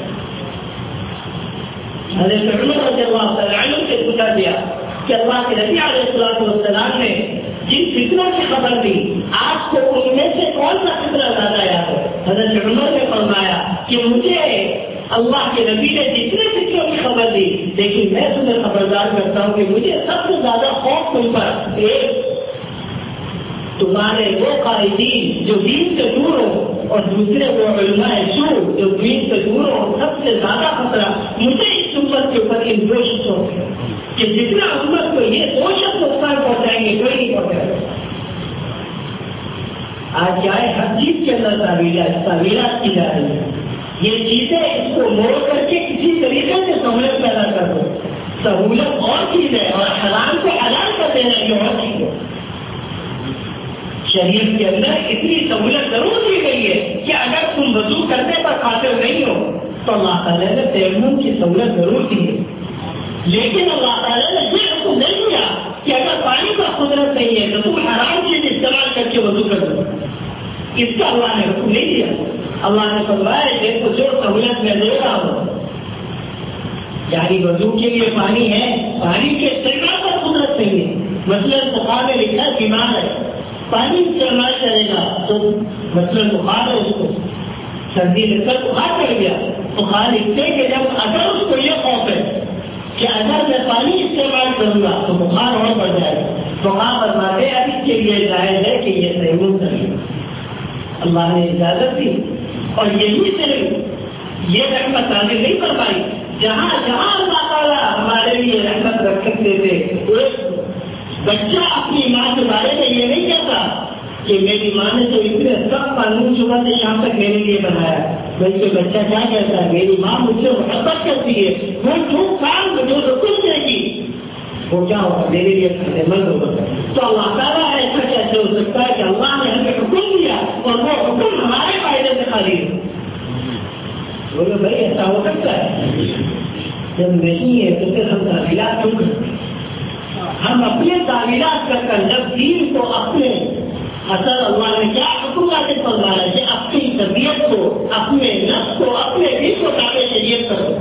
حضرت عمر رضی اللہ تعالیٰ عنہ سے پوچھا گیا کہ اللہ کے نبی علیہ الصلوۃ والسلام نے جن فتنوں کی خبر دی آپ کو ان میں سے کون سا فتنہ زیادہ یاد ہے؟ حضرت عمر نے فرمایا کہ مجھے اللہ کے نبی نے جتنے فتنوں کی خبر دی, لیکن میں تمہیں خبردار کرتا ہوں کہ مجھے سب سے زیادہ خوف تم پر ایک تمہارے وہ قائدین جو دین سے دور ہو اور دوسرے وہ علماء سو جو دین سے دور ہو. سب سے زیادہ خطرہ مجھے اس امت کے اوپر ان دو شخصوں کہ جتنا امت کو یہ دو شخص نقصان پہنچائیں گے کوئی نہیں پہنچائے. آج کیا ہے ہر چیز کے اندر تعویلات تعویلات کی جا رہی ہے. یہ چیزیں اس کو موڑ کر کے کسی طریقے سے سہولت پیدا کر دو. سہولت اور چیز ہے اور حرام کو حلال کر دینا یہ اور چیز ہے. شریعت کے اندر اتنی سہولت ضرور دی گئی ہے کہ اگر تم وضو کرنے پر قادر نہیں ہو تو اللہ تعالیٰ نے تیمم کی سہولت ضرور دی ہے. لیکن اللہ تعالیٰ نے یہ حکم نہیں دیا کہ اگر پانی کا قدرت نہیں ہے تو تم حرام چیز استعمال کر کے وضو کر دو. اس کا اللہ نے حکم نہیں دیا. اللہ نے فرمایا دیکھو جو سہولت میں دے رہا ہوں یعنی وضو کے لیے پانی ہے, پانی کے استعمال پر قدرت نہیں ہے. مثلاً بخار میں لکھا ہے بیمار ہے, پانی استعمال کرے گا تو مثلاً بخار ہے, اس کو سردی لگ کر بخار پڑ گیا, بخار لکھتے کہ جب اگر اس کو یہ خوف ہے کہ اگر میں پانی استعمال کروں گا تو بخار اور بڑھ جائے گا, بخار فرماتے اب اس کے لیے جائز ہے کہ یہ تیمم کریے. اللہ نے اجازت دی اور یہی صرف یہ رحمت نازل نہیں فرمائی, جہاں جہاں اللہ تعالیٰ ہمارے لیے رحمت رکھ سکتے تھے. بچہ اپنی ماں کے بارے میں یہ نہیں کہتا کہ میری ماں نے تو اتنے سب قانون صبح سے شام تک میرے لیے بنایا, بلکہ بچہ کیا کہتا ہے میری ماں مجھ سے محبت کرتی ہے, وہ جو کام جو رکن دے گی وہ کیا ہوگا میرے لیے فائدے مند ہوگا. تو اللہ تعالیٰ ایسا کیسے ہو سکتا ہے کہ اللہ نے ہمیں حکم دیا اور وہ حکم ہمارے فائدے سے خالی ہے؟ بولے بھائی ایسا ہو سکتا ہے؟ جب نہیں ہے تو پھر ہم تعویلات کیوں کرتے ہیں؟ ہم اپنے تعویلات کر کر جب دین کو اپنے اثر اللہ نے کیا حکم نازل فرمایا کہ اپنی طبیعت کو اپنے نفس کو اپنے دل کو تابع شریعت کرو.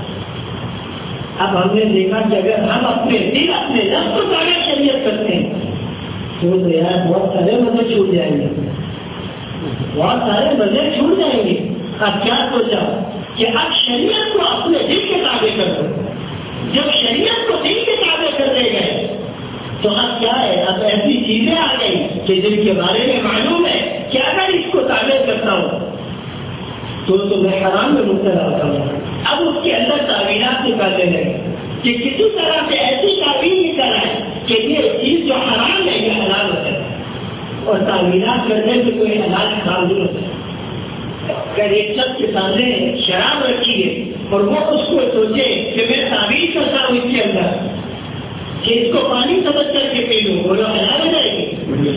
اب ہم نے دیکھا کہ اگر ہم اپنے دل اپنے نفس کو تابع شریعت کرتے ہیں تو یار بہت سارے مزے چھوٹ جائیں گے, بہت سارے مزے چھوٹ جائیں گے. اب کیا سوچا کہ اب شریعت کو اپنے دل کے تابع کر دو. جب شریعت کو دل کے تابع کر دے گئے تو اب کیا ہے, اب ایسی چیزیں آ گئی کہ جن کے بارے میں معلوم ہے کہ اگر اس کو تابع کرتا ہوں تو تو میں حرام میں مبتلا ہوتا ہوں. اب اس کے اندر تعویلات نکالنے لگے کہ کسی طرح سے ایسی تعویل نکل آئے کہ یہ چیز جو حرام ہے یہ حلال ہو جائے, اور تعویلات کرنے سے کوئی حلال حرام نہیں ہوتا. اگر ایک شخص کے سامنے شراب رکھی ہے اور وہ اس کو سوچے کہ میں تعویل کرتا ہوں اس کے اندر کہ اس کو پانی سمجھ کر کے پی لوں, بولو حلال ہو جائے گی؟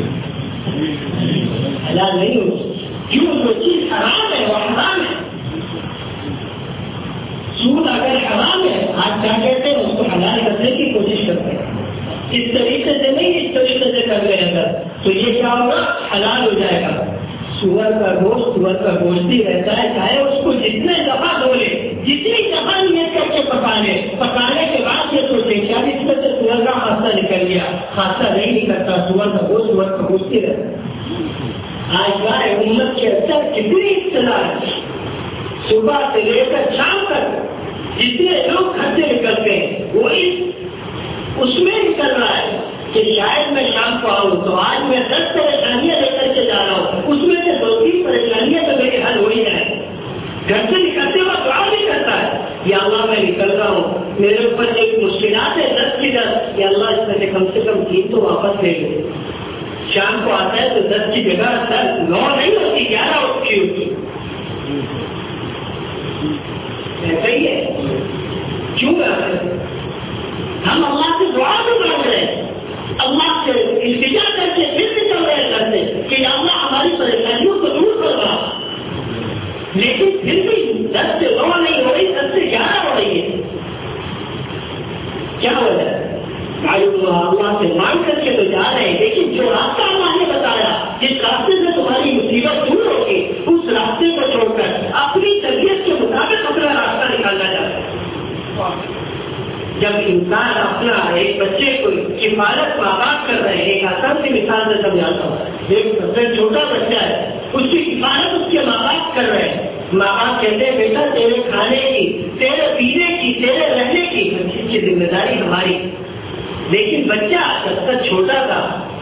حلال نہیں ہوگی. کیوں؟ جو چیز حرام ہے وہ حرام ہے. سود اگر حرام ہے آج کیا کہتے ہیں اس کو حلال کرنے کی کوشش کرتے ہیں. اس طریقے سے نہیں, اس طریقے سے کر رہے اندر تو یہ کیا ہوگا, حلال ہو جائے گا. سور کا گوشت سور کا گوشت ہی رہتا ہے, چاہے اس کو جتنے دفعہ دھولے, جتنی دفعہ نیت کر کے پکانے پکانے کے بعد یہ سوچے کیا اس میں سے سور کا حادثہ نکل گیا, حادثہ نہیں نکلتا. سور کا گوشت سور کا گوشت ہی رہتا ہے. آج گائے امت کے اندر کتنی اطلاع ہے, صبح سے لے کر شام تک جتنے لوگ گھر سے نکلتے ہیں وہ اس میں نکل رہا ہے کہ شاید میں شام کو آؤں تو آج میں دس پریشانیاں لے کر کے جا رہا ہوں, اس میں سے دو تین پریشانیاں تو میرے حل ہو ہی جائیں. گھر سے نکلتے وقت دعا بھی کرتا ہے, یا اللہ میں نکل رہا ہوں, میرے اوپر ایک مشکلات ہے دس کی دس, یا اللہ اس میں سے کم سے کم تین تو واپس لے لو. شام کو آتا ہے تو دس کی جگہ دس نو نہیں ہوتی, گیارہ ہوتی ہوتی. صحیح ہے. کیوں ہم اللہ سے دعا بھی مانگ رہے ہیں, اللہ سے التجا کر کے پھر بھی چل رہے کرتے کہ اللہ ہماری پریشانیوں کو دور کروا, لیکن پھر بھی دس سے نو نہیں ہو رہی, دس سے گیارہ ہو رہی ہے. کیا وجہ ہے؟ اللہ سے مانگ کر کے تو جا رہے ہیں, لیکن جو راستہ اللہ نے بتایا جس راستے سے تمہاری مصیبت دور ہوگی اس راستے کو چھوڑ کر اپنی طبیعت کے مطابق اپنا راستہ نکالنا چاہتا ہے. جب انسان اپنا ایک بچے کو کفالت ماں باپ کر رہے ہیں, ایک آسان سی مثال سے سمجھاتا ہوں, ایک سب سے چھوٹا بچہ ہے, اس کی کفالت اس کے ماں باپ کر رہے ہیں. ماں باپ کہتے ہیں بیٹا تیرے کھانے کی, تیرے پینے کی, تیرے رہنے کی اس کی ذمہ داری ہماری. لیکن بچہ جب تک چھوٹا تھا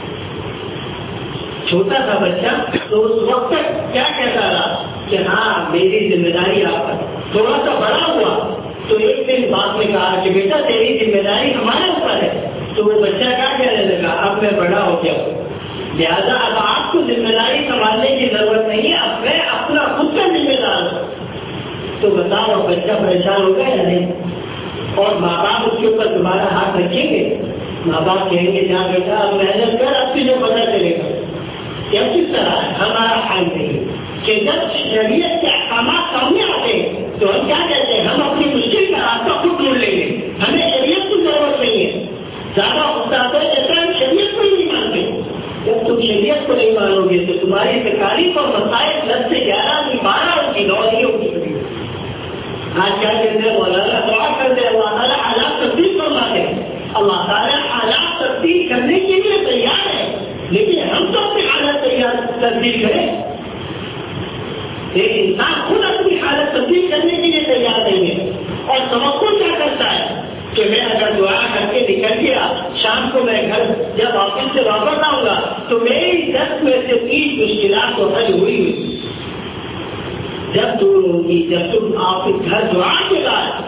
چھوٹا تھا بچہ تو اس وقت تک کیا کہتا رہا کہ ہاں میری ذمہ داری آپ پر. تھوڑا سا بڑا ہوا تو ایک دن باپ نے کہا کہ بیٹا تیری ذمہ داری ہمارے اوپر ہے. تو وہ بچہ کیا کہنے لگا, اب میں بڑا ہو گیا ہوں, لہٰذا اب آپ کو ذمہ داری سنبھالنے کی ضرورت نہیں ہے, اب میں اپنا خود کا ذمہ دار ہوں. تو بتاؤ بچہ پریشان ہو گیا یا نہیں؟ اور ماں باپ اس کے اوپر دوبارہ ہاتھ رکھیں گے؟ ماں باپ کہیں گے جا بیٹا اب محنت کر, اب تجھے پتہ چلے گا. یا کس طرح ہمارا حال نہیں کہ جب شریعت کے احکامات سامنے آتے ہیں تو ہم کیا کہتے ہیں, ہم اپنی مشکل کا راستہ خود ڈھونڈ لیں گے, ہمیں شریعت کی ضرورت نہیں ہے. زیادہ استاد کہتا ہے ہم شریعت کو ہی نہیں مانتے. جب تم شریعت کو نہیں مانو گے تو تمہاری تکالیف اور مسائل دس سے گیارہ نہیں بارہ ہوگی, نو نہیں ہوگی. آج کیا کہتے ہیں مولانا دعا کرتے ہیں اللہ تعالیٰ حالات تبدیل کروا دے. اللہ تعالیٰ حالات تبدیل کرنے کے لیے تیار ہے, لیکن ہم تو اپنی حالت تیار تبدیل کریں. ایک انسان خود اپنی حالت تبدیل کرنے کے لیے تیار نہیں ہے, اور توقع کیا کرتا ہے کہ میں اگر دعا کر کے نکل گیا, شام کو میں گھر جب آفس سے واپس آؤں گا تو میری دس میں سے تیس مشکلات تو حل ہوئی ہوئی. جب دور ہوگی, جب تم آفس گھر دعا کے بعد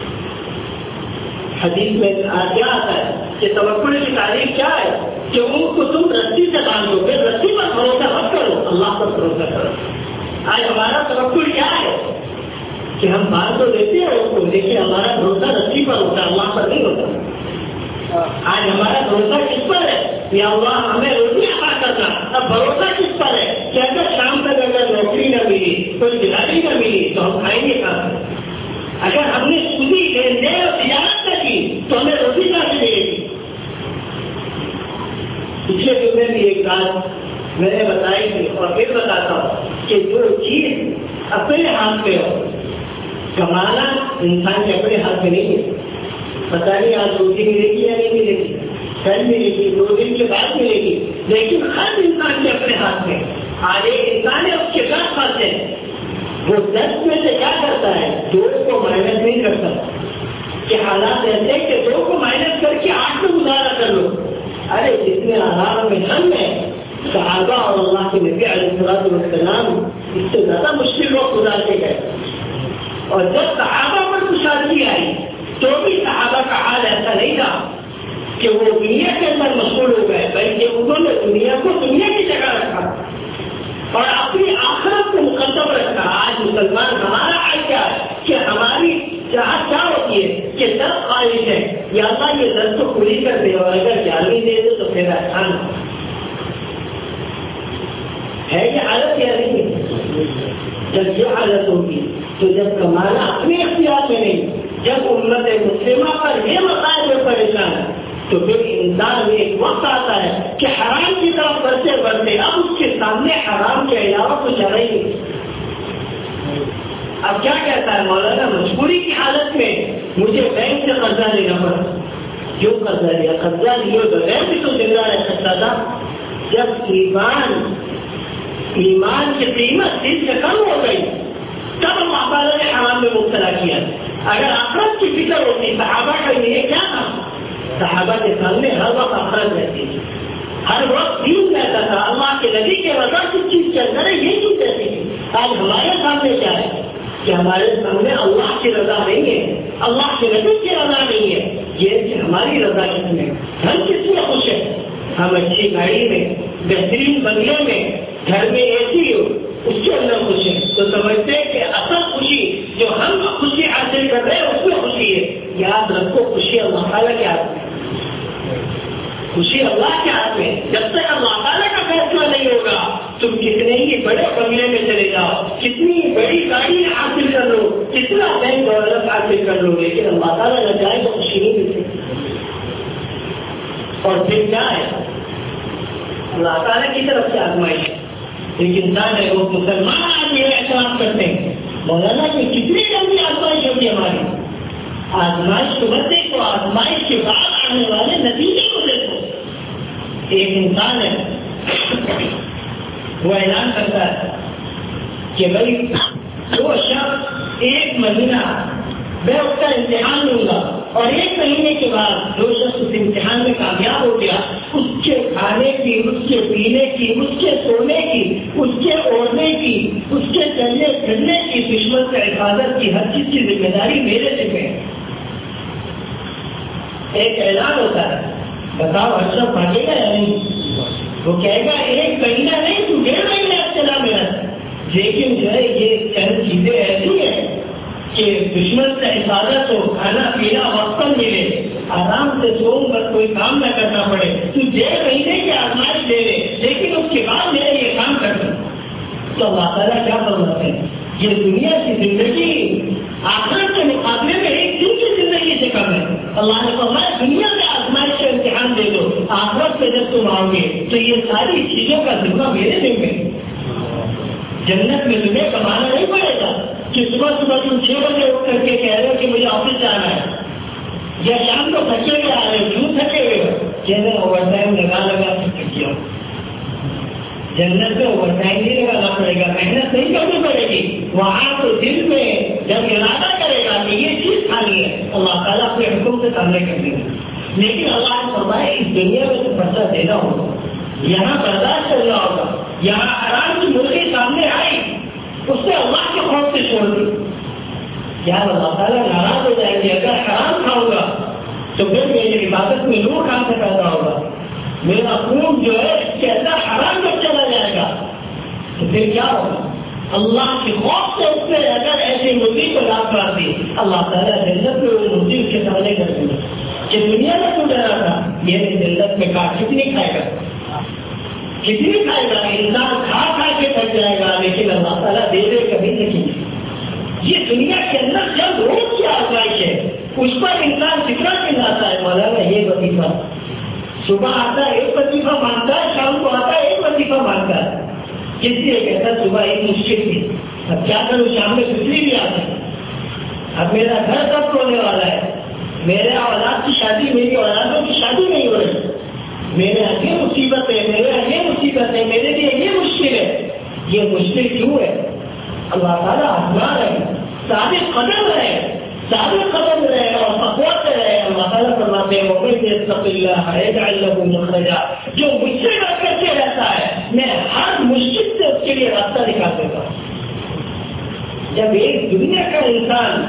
حدیث میں کیا آتا ہے کہ توکل کی تعریف کیا ہے کہ ان کو تم رسی سے باندھو گے, رسی پر بھروسہ مت کرو, اللہ پر بھروسہ کرو. آج ہمارا توکل کیا ہے کہ ہم باندھ تو دیتے ہیں اس کو, لیکن ہمارا بھروسہ رسی پر ہوتا ہے, اللہ پر نہیں ہوتا. آج ہمارا بھروسہ کس پر ہے, یا اللہ ہمیں روزی عطا کرنا. اب بھروسہ کس پر ہے کہ اگر شام تک اگر نوکری نہ ملی, کوئی دلالی نہ ملی تو ہم کھائیں گے کہاں سے. اگر ہم نے سودی لین دین اور تجارت نہ کی تو ہمیں روزی کہاں سے ملے گی. پچھلے دن میں بھی ایک بات میں نے بتائی تھی اور پھر بتاتا ہوں کہ جو چیز اپنے ہاتھ پہ ہو, کمانا انسان کے اپنے ہاتھ میں نہیں ہے. پتہ نہیں آج روزی ملے گی یا نہیں ملے گی, کل ملے گی, دو دن کے بعد ملے گی, لیکن ہر انسان کے اپنے ہاتھ میں. آج ایک انسان ہے اس کے دس خرچ ہیں, وہ دس میں سے کیا کرتا ہے؟ دو کو مائنس نہیں کرتا کہ حالات ایسے کہ دو کو مائنس کر کے آٹھ میں گزارا کر لو. ارے جتنے آرام میں ہم ہیں صحابہ اور اللہ کے نبی علیہ السلام اس سے زیادہ مشکل وقت گزارتے گئے. اور جب صحابہ پر کشادگی آئی تو بھی صحابہ کا حال ایسا نہیں تھا کہ وہ دنیا کے اندر مشغول ہو گئے، بلکہ انہوں نے دنیا کو دنیا کی جگہ رکھا اور اپنی آخرت کو مقدم رکھا. آج مسلمان ہمارا حال کیا ہے کہ ہماری چاہت کیا ہوتی ہے کہ دس خواہش ہے یا اللہ یہ دس تو پوری کر دے اور اگر گیارہویں دے دے تو پھر آسان ہے. یہ حالت کیا نہیں ہے؟ جب یہ حالت ہوگی تو جب کمانا اپنے اختیار میں نہیں، جب امت مسلمہ پر یہ مسائل میں پریشان ہے تو پھر انسان میں ایک وقت آتا ہے کہ حرام کی طرف بڑھتے بڑھتے اب اس کے سامنے حرام کے علاوہ کچھ ہے ہی نہیں. اب کیا کہتا ہے مولانا؟ مجبوری کی حالت میں مجھے بینک سے قرضہ لینا پڑا. کیوں قرضہ لیا؟ قرضہ لیے بغیر بھی تو زندہ رہ سکتا تھا. جب ایمان ایمان کی قیمت دل سے کم ہو گئی تب اللہ تعالیٰ نے حرام میں مبتلا کیا. اگر آخرت کی فکر ہوتی صحابہ کا یہ کیا تھا؟ صحابہ کے سامنے ہر وقت آخرت رہتی تھی، ہر وقت دین رہتا تھا، اللہ کے نبی کے رضا کس چیز کے اندر ہے یہ چیز رہتی تھی. آج ہمارے سامنے کیا ہے کہ ہمارے سامنے اللہ کی رضا نہیں ہے، اللہ کے نبی کی رضا نہیں ہے. یہ کہ ہماری رضا کس میں، ہم کس میں خوش ہیں؟ ہم اچھی گاڑی میں، بہترین بنگلے میں، گھر میں اے سی ہو اس کے اندر خوش ہیں تو سمجھتے ہیں کہ اصل خوشی جو ہم خوشی حاصل کر رہے ہیں اس میں خوشی ہے. یاد رکھو خوشی اللہ تعالیٰ کے ہاتھ میں، خوشی اللہ کے ہاتھ میں. جب تک اللہ تعالیٰ کا فیصلہ نہیں ہوگا تم کتنے ہی بڑے بنگلے میں چلے جاؤ، کتنی بڑی گاڑی حاصل کر لو، کتنا بینک دولت حاصل کر لو، لیکن اللہ تعالیٰ نہ چاہے تو خوشی نہیں ملتی. اور پھر کیا ہے؟ اللہ تعالیٰ کی طرف سے آزمائش. ایک انسان ہے وہ مسلمان آج یہ اعتراف کرتے ہیں مولانا کہ کتنی لمبی آزمائش ہوگی ہماری. آزمائش کو مت دیکھو، آزمائش کے بعد آنے والے نتیجے کو دیکھو. ایک انسان ہے وہ اعلان کرتا ہے کہ بھائی وہ شخص ایک مہینہ میں اس کا امتحان لوں گا اور ایک مہینے کے بعد جو شخص اس امتحان میں کامیاب ہو گیا اس کے کھانے کی، اس کے پینے کی، اس کے سونے کی، اس کے اوڑھنے کی، اس کے چلنے پھرنے کی، دشمن سے حفاظت کی، ہر چیز کی ذمہ داری میرے ذمہ ہے. ایک اعلان ہوتا ہے، بتاؤ اشرف بھاگے گا یا نہیں؟ وہ کہے گا ایک مہینہ نہیں تو ڈیڑھ مہینے اب چلا میرا. لیکن جو ہے یہ چند چیزیں ایسی ہیں کہ دشمن سے حفاظت ہو، کھانا پینا وقت پر ملے، آرام سے سوؤں پر کوئی کام نہ کرنا پڑے. تو ڈیڑھ مہینے کی آزمائش دے لے لیکن اس کے بعد میرے یہ کام کر دوں. تو اللہ تعالیٰ کیا فرماتے ہیں؟ یہ دنیا کی زندگی آخرت کے مقابلے میں ایک دن کی زندگی سے کم ہے. اللہ نے فرمایا دنیا میں آزمائش کا امتحان دے دو، آخرت میں جب تم آؤ گے تو یہ ساری چیزوں کا ذمہ میرے ذمہ. جنت میں تمہیں کمانا نہیں پڑے گا کہ صبح صبح تم چھ بجے اٹھ کر کے کہہ رہے ہو کہ مجھے آفس جانا ہے، یا شام کو تھکے ہوئے آ رہے ہو. کیوں تھکے ہوئے ہو؟ کہ میں اوور ٹائم لگا لگا کے تھکی ہوں. جنت میں اوور ٹائم نہیں لگانا پڑے گا، محنت نہیں کرنی پڑے گی. وہاں تو دل میں جب ارادہ کرے گا کہ یہ چیز کھانی ہے اللہ تعالیٰ اپنے حکم سے سامنے کر دے گا. لیکن اللہ نے فرمایا اس دنیا میں تو خرچہ دینا ہوگا، یہاں برداشت کرنا ہوگا. یہاں حرام کی مرغی سامنے آئی اس سے اللہ کے خوف سے چھوڑ دی. یار اللہ تعالیٰ ناراض ہو جائیں گے اگر حرام کھاؤں گا تو پھر میری عبادت میں نور کہاں سے پیدا ہوگا؟ میرا خون جو ہے اس کے اندر حرام جب چلا جائے گا تو پھر کیا ہوگا؟ اللہ کے خوف سے اس نے اگر ایسی مرغی کو لاکھ مار دی اللہ تعالیٰ جنت میں وہ مرغی اس کے سامنے کر دیں گے کہ دنیا میں تو ڈرا تھا یہ جنت میں کاٹ کتنی کھائے گا کتنی کھائے گا. انسان کھا کھا کے تھک جائے گا لیکن اللہ تعالیٰ دے دے کبھی نہیں. یہ دنیا کے اندر جب روز کی آزمائش ہے اس پر انسان فکر کے لاتا ہے مولانا یہ وظیفہ صبح آتا ہے ایک وظیفہ مانتا ہے، شام کو آتا ہے ایک وظیفہ مانتا ہے. اس لیے کہتا ہے صبح ایک مشکل تھی اب کیا کروں، شام میں دوسری بھی آتی ہے. اب میرا گھر کب ہونے والا ہے، میرے اولاد کی شادی، میری اولادوں کی شادی نہیں ہو رہی، میرے یہاں یہ مصیبت ہے، میرے یہاں یہ مصیبت ہے، میرے لیے یہ مشکل ہے. یہ مشکل کیوں ہے؟ اللہ تعالیٰ آزما رہے، ثابت قدم رہے، ثابت قدم رہے اور تقویٰ سے رہے. اللہ تعالیٰ فرماتے ہیں وَمَن يَتَّقِ اللَّهَ يَجْعَل لَّهُ مَخْرَجًا، جو مجھ سے ڈر کر کے رہتا ہے میں ہر مشکل سے اس کے لیے راستہ نکال دیتا ہوں. جب ایک دنیا کا انسان،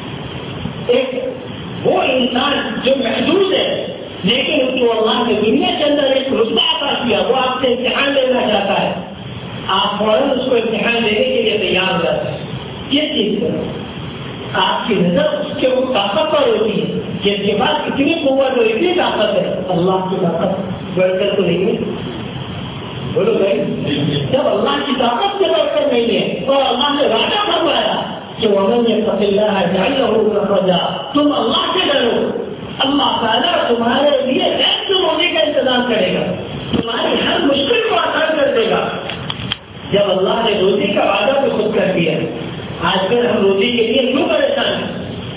ایک وہ انسان جو محدود ہے لیکن اس کو اللہ نے دنیا کے اندر ایک رتبہ عطا کیا، وہ آپ سے امتحان لینا چاہتا ہے، آپ فوراً اس کو امتحان لینے کے لیے تیار ہو جاتے ہیں. یہ چیز کرو، آپ کی نظر اس کے وہ طاقت پر ہوتی ہے کہ اس کے بعد اتنی قوت اور اتنی طاقت ہے، اللہ کی طاقت بڑھ کر تو نہیں ہے. بولو بھائی، جب اللہ کی طاقت سے بڑھ کر نہیں ہے تو اللہ نے وعدہ فرمایا کہ وَمَن يَتَّقِ اللَّهَ يَجْعَل لَّهُ مَخْرَجًا، تم اللہ سے ڈرو، اللہ تعالیٰ تمہارے لیے غیر سے ہونے کا انتظام کرے گا، تمہاری ہر مشکل کو آسان کر دے گا. جب اللہ نے روزی کا وعدہ بھی خود کر دیا، آج کل ہم روزی کے لیے کیوں پریشان ہیں؟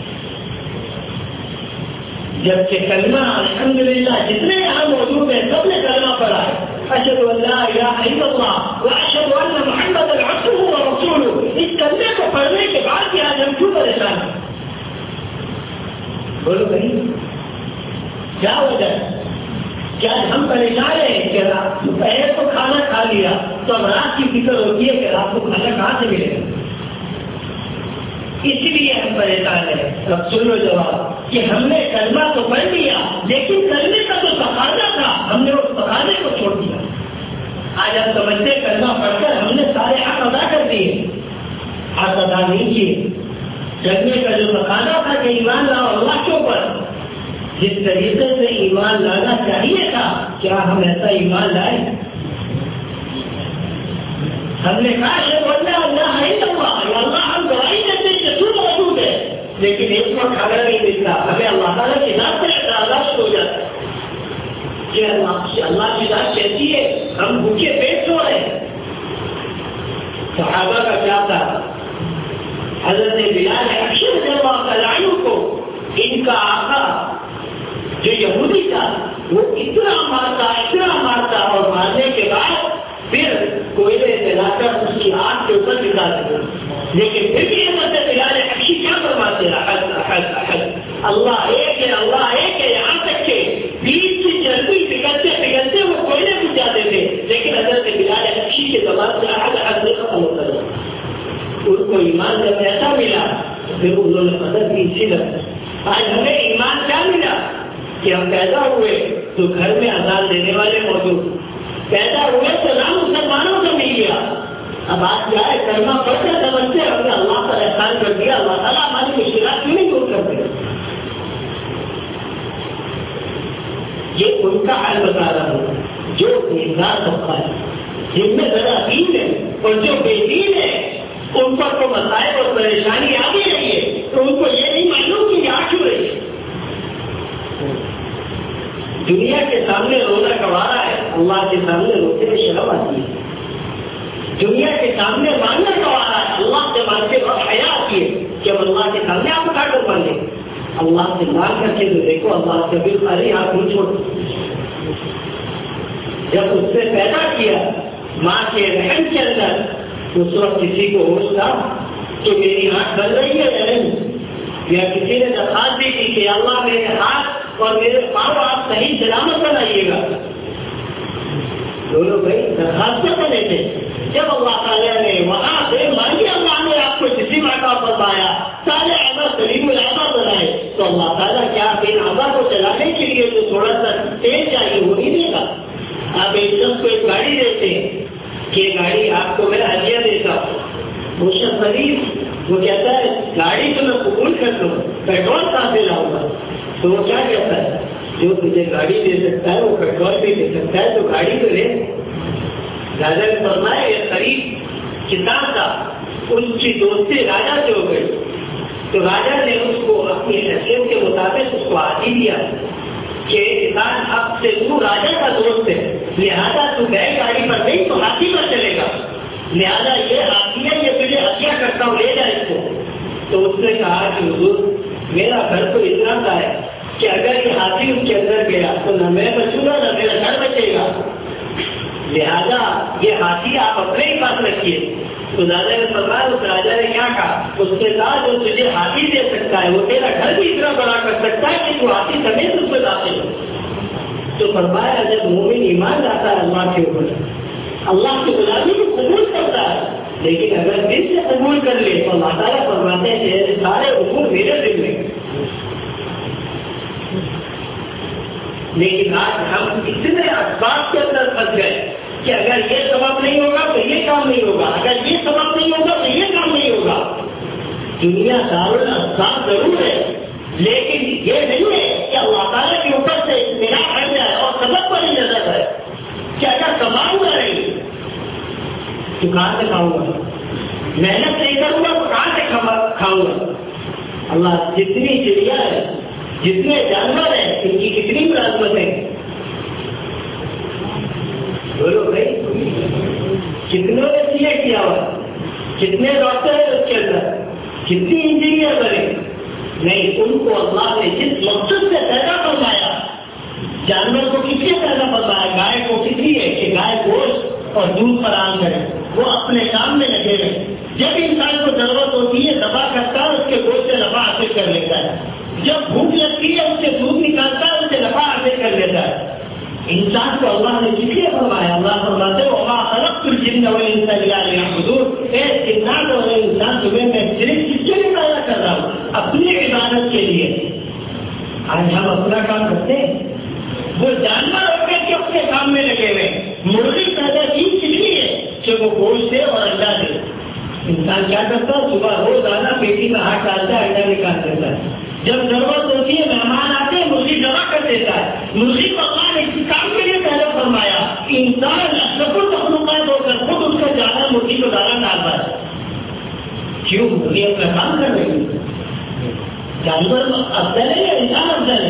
جبکہ کلمہ الحمدللہ جتنے یہاں موجود ہیں سب نے کلمہ پڑھا ہے، اشہد ان لا الہ الا اللہ واشہد ان محمدا عبدہ ورسولہ. اس کلمے کو پڑھنے کے بعد بھی آج ہم کیوں پریشان ہیں؟ بولو بھائی، کیا وجہ ہے؟ کیا ہم پریشان ہیں کہ رات پہلے تو کھانا کھا لیا تو اب رات کی فکر ہوتی ہے کہ رات کو کھانا کہاں سے ملے گا؟ اسی لیے ہم پریشان ہیں. اب سن لو جواب کہ ہم نے کلمہ تو پڑھ لیا لیکن کلمے کا جو تقاضا تھا ہم نے اس تقاضے کو چھوڑ دیا. آج ہم سمجھتے کلمہ پڑھ کر ہم نے سارے حق ادا کر دیے، حق ادا نہیں کیے. کلمے کا جو تقاضا تھا کہ ایمان لاؤ اللہ کے اوپر، جس طریقے سے ایمان لانا چاہیے تھا، کیا ہم ایسا ایمان لائے؟ ہم نے کہا کہ اللہ اللہ ہے اللہ، ہم گواہی دیتے کہ تو موجود ہے، لیکن ایک کو کھانا نہیں ملتا. ہمیں اللہ تعالیٰ کی ذات سے اعتراض ہو جاتا ہے کہ اللہ کی ذات کہتی ہے ہم بھوکے پیٹ سو رہے ہیں. صحابہ کا کیا تھا؟ حضرت بلال حبشی رضی اللہ تعالیٰ عنہ کو ان کا آقا جو یہودی تھا وہ اتنا مارتا اتنا مارتا اور مارنے کے بعد پھر کوئلے سے لا کر اس کی آنکھ کے اوپر نکال دیا. لیکن پھر بھی حضرت بلال حبشی کیا فرماتے ہیں؟ احد احد احد، اللہ ایک ہے، اللہ ایک ہے، یہاں تک کہ بیچ کی چربی پگھلتے پگھلتے وہ کوئلے بن جاتے تھے، لیکن حضرت بلال حبشی کے زبان سے احد احد نہیں ختم ہوتا تھا. ان کو ایمان جب ایسا ملا پھر انہوں نے قدر کی اسی طرح. آج ہمیں ایمان کیا ملا کہ ہم پیدا ہوئے تو گھر میں اذان دینے والے موجود، پیدا ہوئے تو نام مسلمانوں سے مل گیا. اب آج کیا ہے، کلمہ پڑھتے سمجھتے ہم نے اللہ کا احسان کر دیا، اللہ تعالیٰ ہماری مشکلات کیوں نہیں دور کرتے؟ یہ ان کا حال بتا رہا ہوں جو دیندار طبقہ ہے، جن میں ذرا دین ہے، اور جو بے دین ہے ان پر تو مسائل اور پریشانی آ بھی رہی ہے تو ان کو یہ نہیں معلوم کہ آ کیوں رہی ہے. دنیا کے سامنے رونا گوارا ہے، اللہ کے سامنے روتے میں شرم آتی ہے. دنیا کے سامنے مانگنا گوارا ہے، اللہ سے مانگتے وقت حیا آتی ہے کہ ہم اللہ کے سامنے آپ اٹھا کر مانگے. اللہ سے مانگ کر کے جو دیکھو اللہ سے بھی ارے آپ نہیں چھوڑ. جب اس سے پیدا کیا ماں کے رحم کے اندر اس وقت کسی کو ہوش تھا کہ میری آنکھ بن رہی ہے یا نہیں، یا کسی نے درخواست دی تھی کہ اللہ میرے ہاتھ اور میرے پاؤں آپ صحیح سلامت بنائیے گا؟ دونوں بھائی درخواستیں بنے تھے. جب اللہ تعالیٰ نے وہاں سے مانگی، اللہ نے آپ کو جسم عطا فرمایا، سارے اعضاء سلیم الاعضاء بنائے، تو اللہ تعالیٰ کیا ان اعضاء کو چلانے کے لیے جو تھوڑا سا تیل چاہیے وہ نہیں دے گا؟ آپ ایک شخص کو ایک گاڑی دیتے ہیں کہ گاڑی آپ کو میں ہدیہ دیتا ہوں، وہ شخص غریب وہ کہتا ہے گاڑی تو میں قبول کر لوں، پیٹرول کہاں سے لاؤں گا؟ تو وہ کیا کہتا ہے جو تجھے گاڑی دے سکتا ہے وہ پیٹرول بھی دے سکتا ہے تو گاڑی تو لے. راجا نے فرمایا یہ قریب کسان تھا، ان کی دوستی راجا سے ہو گئی تو راجا نے اس کو اپنی حیثیت کے مطابق اس کو عادی دیا کہ کسان اب سے تو راجا کا دوست ہے، لہذا تو بیل گاڑی پر نہیں تو ہاتھی پر چلے گا، لہذا یہ ہاتھی ہے یہ تجھے ہتھیا کرتا ہوں لے جائے اس کو. تو اس نے کہا کہ حضور میرا گھر تو اتنا کا ہے کہ اگر یہ ہاتھی اس کے اندر گیا تو نہ میں بچوں گا نہ میرا گھر بچے گا، لہذا یہ ہاتھی آپ اپنے ہی پاس رکھیے. تو دادا نے فرمایا اس راجا نے کیا کہا؟ اس نے کہا جو تجھے ہاتھی دے سکتا ہے وہ تیرا گھر بھی اتنا بڑا کر سکتا ہے کہ تو ہاتھی سمیت اس میں داخل ہو. تو فرمایا جب مومن ایمان لاتا ہے اللہ کے اوپر، اللہ کی غلامی کو قبول کرتا ہے، لیکن اگر دل سے قبول کر لے تو اللہ تعالیٰ فرماتے ہیں کہ سارے امور میرے دل میں. لیکن آج ہم اتنے اسباب کے اندر پھنس گئے کہ اگر یہ سبب نہیں ہوگا تو یہ کام نہیں ہوگا، اگر یہ سبب نہیں ہوگا تو یہ کام نہیں ہوگا. دنیا دارالاسباب ضرور ہے، لیکن یہ نہیں ہے کہ اللہ تعالیٰ کے اوپر سے نگاہ ہٹ جائے اور سبب پر ہی نظر ہے کہ اگر کماؤں گا نہیں تو کہاں سے کھاؤں گا، محنت نہیں کروں گا تو کہاں سے کھاؤں گا. اللہ جتنی چڑیا ہے، جتنے جانور ہیں، ان کی کتنی ملازمتیں بولو بھائی، کتنوں نے سی اے کیا ہوا، کتنے ڈاکٹر ہیں اس کے اندر، کتنی انجینئر بنے. نہیں، ان کو اللہ نے جس مقصد سے پیدا فرمایا، جانور کو کس لیے پیدا فرمایا، گائے کو کس لیے کہ گائے گوشت اور دودھ فراہم کرے، وہ اپنے کام میں لگے رہے. جب انسان کو ضرورت ہوتی ہے دبا کرتا ہے، اس کے گوشت سے نفع حاصل کر لیتا ہے. جب بھوک لگتی ہے اس سے دودھ نکالتا ہے، اس سے نفع حاصل کر لیتا ہے. انسان کو اللہ نے کس لیے فرمایا؟ اللہ فرماتے ہیں وما خلقت الجن والانس الا ليعبدون. اے جنات اور انسان تمہیں میں صرف کس کے لیے پیدا کر رہا ہوں؟ اپنی عبادت کے لیے. آج ہم اپنا کام کرتے ہیں، وہ جانور ہو کر کے اپنے کام میں لگے ہوئے. مرغی پیدا کی کس لیے کہ وہ گوشت دے اور انڈا دے. انسان کیا کرتا ہے؟ صبح روز آنا پیٹی میں ہاتھ ڈالتا ہے، انڈا نکال دیتا ہے. جب ضرورت ہوتی ہے مہمان آتے ہیں مرغی جمع کر دیتا ہے. مرغی کو اللہ نے اس کام کے لیے پہلے فرمایا. انسان اشرف المخلوقات ہو کر خود اس کا جانا مرغی کو دانا ڈالتا ہے. کیوں؟ مرغی اپنا کام کر رہی ہے. جانور افضل ہے یا انسان افضل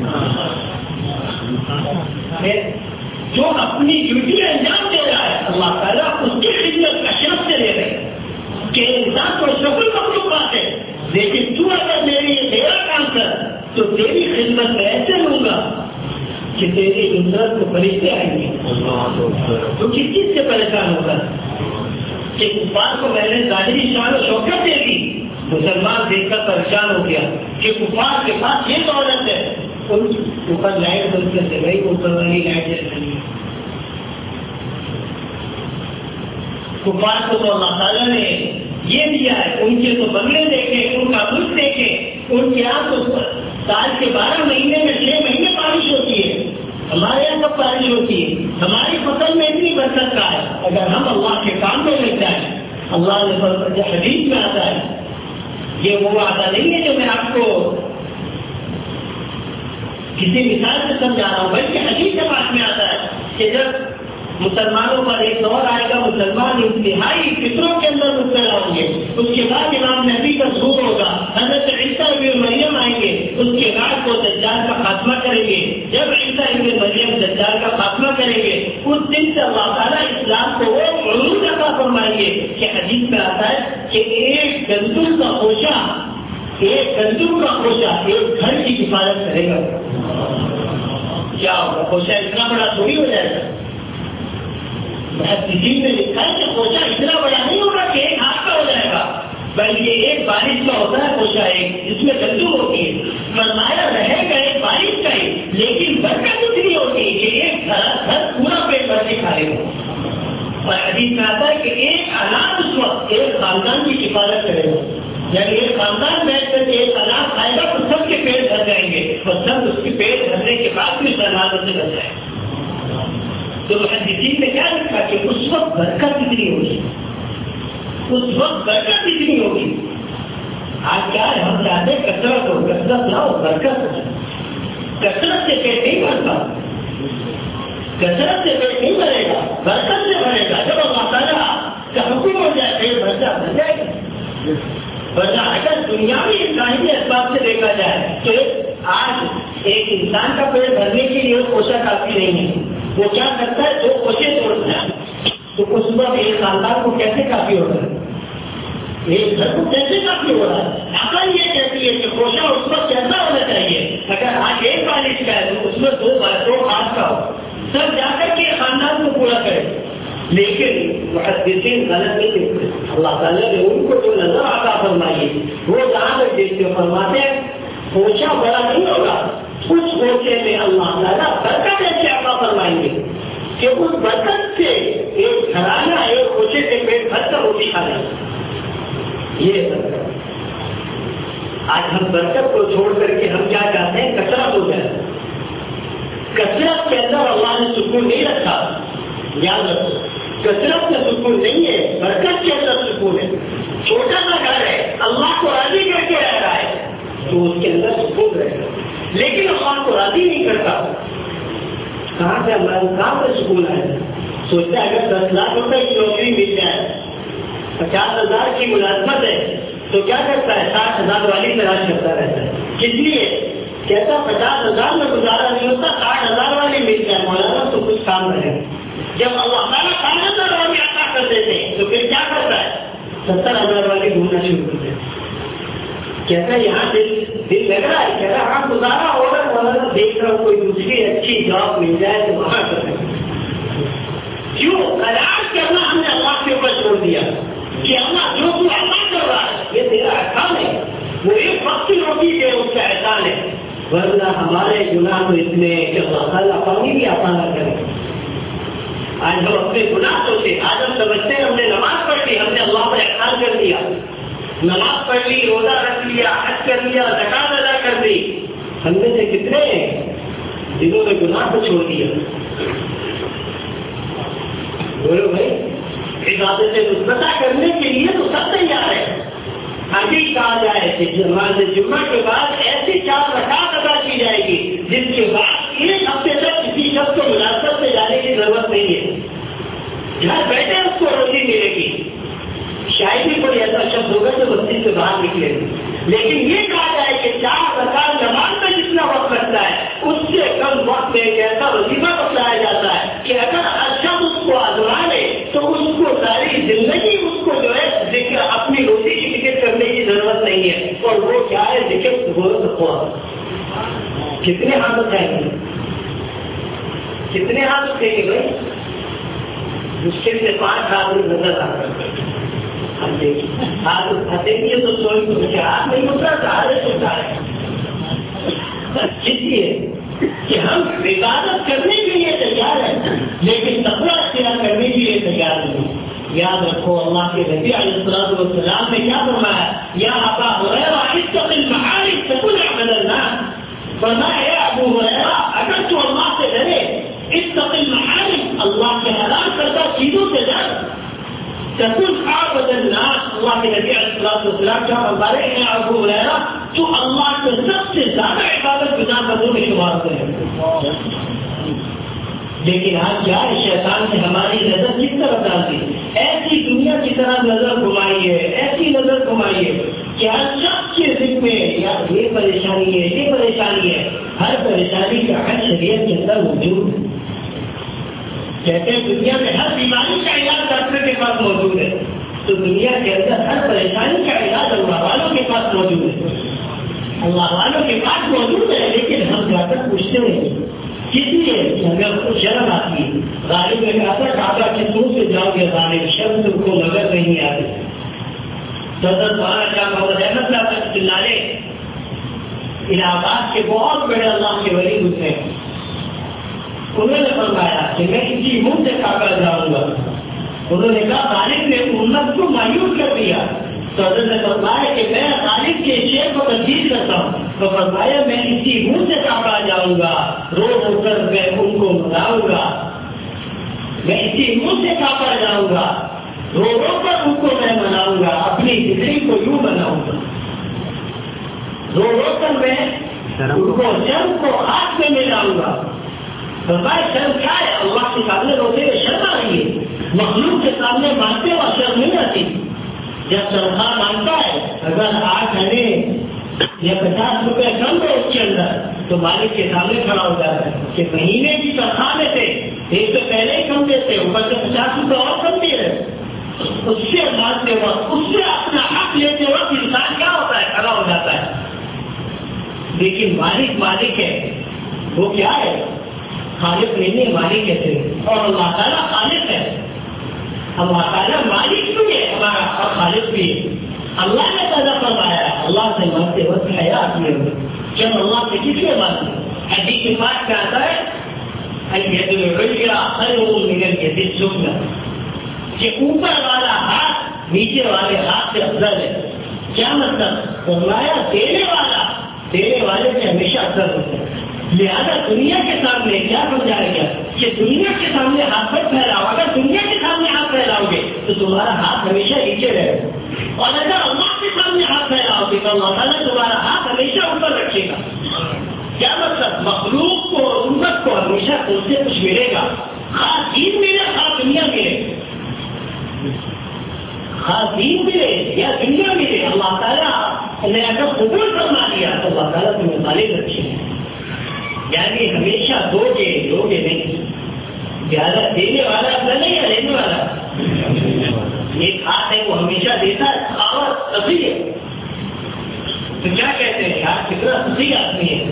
ہے؟ جو اپنی ڈیوٹی انجام دے رہا ہے اللہ تعالیٰ اس کی خدمت اشرف سے دے رہے ہیں کہ انسان کو اشرف المخلوقات ہے. لیکن تو اگر میری میرا کام کر تو تیری خدمت میں ایسے لوں گا کہ تیری عزت کو فرشتے آئیں گے. تو کس چیز سے پریشان ہوگا کہ کفار کو میں نے ظاہری شان و شوکت دے دی، مسلمان دیکھ کر پریشان ہو گیا کہ کفار کے پاس یہ دولت ہے، ان اوپر لائٹ بند کرتے بھائی اوپر والی لائٹ جیسے. کفار کو تو اللہ تعالیٰ نے یہ دیا ہے، ان کے تو بنگلے دیکھے، ان کا ملک دیکھے، ان کے یہاں تو سال کے بارہ مہینے میں چھ مہینے بارش ہوتی ہے. ہمارے یہاں کب بارش ہوتی ہے؟ ہماری فصل میں اتنی برکت کا ہے. اگر ہم اللہ کے کام میں لگ جائیں، اللہ نے حدیث میں آتا ہے، یہ وہ وعدہ نہیں ہے جو میں آپ کو کسی مثال سے سمجھا رہا ہوں، بلکہ حدیث کے پاس میں آتا ہے کہ جب مسلمانوں پر ایک دور آئے گا، مسلمان انتہائی فطروں کے اندر مبتلا ہوں گے. اس کے بعد امام مہدی کا ظہور ہوگا، حضرت عیسیٰ ابن مریم آئیں گے، اس کے بعد وہ دجال کا خاتمہ کریں گے. جب عیسیٰ ابن مریم دجال کا خاتمہ کریں گے، اس دن سے اللہ تعالیٰ اسلام کو وہ عروج عطا فرمائیں گے کہ حدیث میں آتا ہے کہ ایک گندم کا خوشہ ایک گندم کا خوشہ ایک گھر کی حفاظت کرے گا. کیا ہوگا؟ خوشہ اتنا بڑا تھوڑی ہو جائے گا. محدثین نے لکھا ہے کہ خوشہ اتنا بڑا نہیں ہوگا کہ ایک ہاتھ کا ہو جائے گا، بلکہ ایک بارش کا ہوتا ہے خوشہ ایک جس میں گندم ہوتی ہے. فرمایا رہے گا ایک بارش کا ہی، لیکن برکت اتنی ہوتی ہے کہ ایک گھر پورا پیٹ بھر کے کھا لے گا. اور حدیث میں آتا ہے کہ ایک اناج اس وقت ایک خاندان کی حفاظت کرے گا. یعنی ایک خاندان بیٹھ کر کے ایک اناج کھائے گا تو سب کے پیٹ بھر جائیں گے، اور سب اس کے پیٹ بھرنے کے بعد بھی سلامت سے بچ جائیں گے. تو محدثین نے کیا لکھا کہ اس وقت برکت کتنی ہوگی، اس وقت برکت کتنی ہوگی. آج کیا ہے؟ ہم چاہتے ہیں کثرت ہو، کثرت نہ ہو، برکت ہو. کثرت سے پیٹ نہیں بھرتا، کثرت سے پیٹ نہیں بھرے گا، برکت سے بھرے گا. جب اللہ تعالیٰ کا حکم ہو جائے پیٹ بھرتا بھر جائے گا. ورنہ اگر دنیاوی ظاہری اسباب سے دیکھا جائے تو آج ایک انسان کا پیٹ بھرنے کے لیے کوشش کافی نہیں ہے. وہ کیا کرتا ہے؟ دو کوشش توڑتا ہے. تو اس وقت ایک خاندان کو کیسے کافی ہو رہا ہے، ایک گھر کو کیسے کافی ہو رہا ہے. عقل یہ کہتی ہے کہ کوشش اس وقت کیسا ہونا چاہیے، اگر آج ایک بارش کا ہے تو اس میں دو دو ہاتھ کا ہو، سب جا کر کے خاندان کو پورا کرے. لیکن محدثین غلط نہیں دیکھتے. اللہ تعالیٰ نے ان کو جو نظر عطا فرمائی وہ جہاں تک دیکھتے فرماتے ہیں پوچھا بڑا نہیں ہوگا, اس پوچھے میں اللہ تعالیٰ برکت ایسے عطا فرمائیں گے کہ اس برکت سے ایک گھرانہ ایک پوچھے سے پیٹ بھر کر روٹی کھا لیں. یہ برکت. آج ہم برکت کو چھوڑ کر کے ہم کیا چاہتے ہیں کثرت ہو جائے. کثرت کے اندر اللہ نے سکون نہیں رکھا. یاد رکھو کثرت میں سکون نہیں ہے, برکت کے اندر سکون ہے. چھوٹا سا گھر ہے اللہ کو راضی کر کے رہ رہا ہے تو اس کے اندر سکون رہے گا, لیکن اللہ کو راضی نہیں کرتا کہاں سے اللہ کہاں سے سکون آئے. سوچتا ہے اگر دس لاکھ روپے کی نوکری مل جائے, پچاس ہزار کی ملازمت ہے تو کیا کرتا ہے ساٹھ ہزار والی تلاش کرتا رہتا ہے. کس لیے کہتا پچاس ہزار میں گزارا نہیں ہوتا, ساٹھ ہزار والی مل جائے مولانا تو کچھ کام رہے. جب اللہ تعالیٰ ساٹھ ہزار والی عطا کر دیتے تو پھر کیا کرتا ہے ستر ہزار والی ڈھونڈنا شروع کرتے ہیں. کہتا ہے یہاں دل دل لگ رہا ہے, کہتا ہاں گزارا ہوگا مولانا دیکھ رہا ہوں کوئی دوسری اچھی جاب مل جائے تو وہاں کر سکتے. کیوں علاج کرنا ہم نے اللہ کے اوپر چھوڑ دیا کہ اللہ جو تو عطا کر رہا ہے یہ تیرا احسان ہے, وہ ایک وقت کی روٹی ہے اس کا احسان ہے, ورنہ ہمارے گناہ تو اتنے کہ اللہ تعالیٰ پانی بھی آسان نہ کرے. آج ہم اپنے گناہ سوچے, آج ہم سمجھتے ہیں ہم نے نماز پڑھ لی, ہم نے اللہ پر احسان کر دیا, نماز پڑھ لی, روزہ رکھ لیا, حج کر لیا, زکات ادا کر دی. ہم میں سے کتنے جنہوں نے گناہ کو چھوڑ دیا؟ بولو بھائی, عبادت مثبتہ کرنے کے لیے تو سب تیار ہے. آگے کہا جائے کہ نماز جمعہ کے بعد ایسی چار رکعت ادا کی جائے گی جس کے بعد ایک ہفتے تک کسی شخص کو ملازمت میں جانے کی ضرورت نہیں ہے, گھر بیٹھے اس کو روزی ملے گی. شاید ہی کوئی ایسا شخص ہوگا جو مسجد سے باہر نکلے گی. لیکن یہ کہا جائے کہ چار رکعت نماز میں جتنا وقت لگتا ہے اس سے کم وقت میں ایک ایسا وظیفہ بتلایا جاتا ہے کہ اگر اچھا اس کو آزما لے تو اس کو ساری زندگی اس کو جو ہے ذکر اپنی روزی کی فکر کرنے کی ضرورت نہیں ہے. اور وہ کیا ہے ذکر غور تقوا. کتنے ہاتھ اٹھائیں گے, کتنے ہاتھ اٹھیں گے بھائی؟ مشکل سے پانچ ہاتھ نظر آ کر ہاتھ اٹھاتے ہیں تو سوچ مجھے ہاتھ نہیں اٹھا سہارے سے اٹھا رہے ہیں. اس لیے کہ ہم عبادت کرنے کے لیے تیار ہیں لیکن تقویٰ اختیار کرنے کے لیے تیار نہیں. یاد رکھو اللہ کے نبی علیہ الصلوۃ والسلام نے کیا فرمایا, یا ابا ہریرہ اتق المحارم تکن عبد الناس. فرمایا اے ابو ہریرہ اگر تو اللہ سے ڈرے, اتق المحارم اللہ کے حرام کردہ چیزوں سے ڈر, تکن عبد الناس. اللہ کے نبی علیہ الصلوۃ والسلام کیا فرما رہے ہیں ابو ہریرہ تو اللہ کے سب سے زیادہ عبادت گزار بندوں میں شمار کرے. لیکن آج کیا ہے, شیطان نے ہماری نظر کس طرح ڈال دی, ایسی دنیا کی طرح نظر گھمائی ہے, ایسی نظر گھمائی ہے کہ ہر شخص کے ذکر میں یا یہ پریشانی ہے یہ پریشانی ہے. ہر پریشانی کا حل شریعت کے اندر موجود ہے. کہتے ہیں دنیا میں ہر بیماری کا علاج ڈاکٹر کے پاس موجود ہے, تو دنیا کے اندر ہر پریشانی کا علاج اللہ والوں کے پاس موجود ہے. اللہ والوں کے پاس موجود ہے لیکن ہم جا کر پوچھتے ہیں کس لیے ہمیں کو شرم آتی ہے. غالب نے کہا تھا کعبہ کے دور سے جاؤ گے غالب, شرم تم کو نظر نہیں آتی. حضرت مولانا شاہ محمد احمد صاحب چلالے الہ آباد کے بہت بڑے اللہ کے ولی گزرے, انہوں نے فرمایا کہ میں کسی منہ سے کعبہ جاؤں گا. انہوں نے کہا غالب نے امت کو مایوس کر دیا, تو حضرت نے فرمایا کہ میں غالب کے شعر کو تجدید کرتا ہوں. تو فرمایا میں اسی منہ سے کعبہ جاؤں گا, رو رو کر میں ان کو مناؤں گا. میں اسی منہ سے کعبہ جاؤں گا, رو رو کر ان کو میں مناؤں گا, اپنی زندگی کو یوں بناؤں گا. رو رو کر میں ان کو شرم کو ہاتھ میں ملاؤں گا. فرمایا شرم کیا ہے؟ اللہ کے سامنے روتے ہوئے شرم آ رہی ہے, مخلوق کے سامنے مانتے ہوئے شرم نہیں آتی. جب تنخواہ مانتا ہے اگر آٹھ آنے یا پچاس روپے کم ہو اس کے اندر تو مالک کے سامنے کھڑا ہو جاتا ہے کہ مہینے کی تنخواہ میں سے ایک تو پہلے ہی کم دیتے, اوپر سے پچاس روپے اور کم دے رہے. اس سے مانتے وقت, اس سے اپنا حق لیتے وقت انسان کیا ہوتا ہے, کھڑا ہو جاتا ہے. لیکن مالک مالک ہے, وہ کیا ہے, خالق نہیں ہے, مالک کہتے ہیں. اور اللہ تعالیٰ خالق ہے. اللہ تعالیٰ مالک بھی ہے ہمارا اور خالق بھی ہے. اللہ نے پیدا فرمایا اللہ سے مانتے وقت حیا آتی ہے جب اللہ سے کس لیے مانتے. حدیث کے پاس کیا آتا ہے الید العلیٰ خیر من الید السفلیٰ کہ اوپر والا ہاتھ نیچے والے ہاتھ سے افضل ہے. کیا مطلب فرمایا دینے والا دینے والے سے ہمیشہ افضل ہوتا ہے. لہذا دنیا کے سامنے کیا سمجھایا گیا کہ دنیا کے سامنے ہاتھ مت پھیلاؤ. اگر دنیا کے سامنے ہاتھ پھیلاؤ گے تو تمہارا ہاتھ ہمیشہ نیچے رہے گا اور اگر اللہ کے سامنے ہاتھ پھیلاؤ گے تو اللہ تعالیٰ تمہارا ہاتھ ہمیشہ اوپر رکھے گا. کیا مطلب مخلوق کو امت کو ہمیشہ تم سے کچھ ملے گا. خاص دین ملے خاص دنیا ملے خاص دین ملے یا دنیا ملے اللہ تعالیٰ نے اگر قبول فرما لیا تو اللہ تعالیٰ تمہیں مالک رکھے گا. یعنی ہمیشہ دو گے دو گے نہیں. زیادہ دینے والا اپنا نہیں ہے لینے والا. ایک ہاتھ ہے وہ ہمیشہ دیتا ہے سخاوت سبھی ہے. تو کیا کہتے ہیں یار کتنا سبھی آدمی ہے.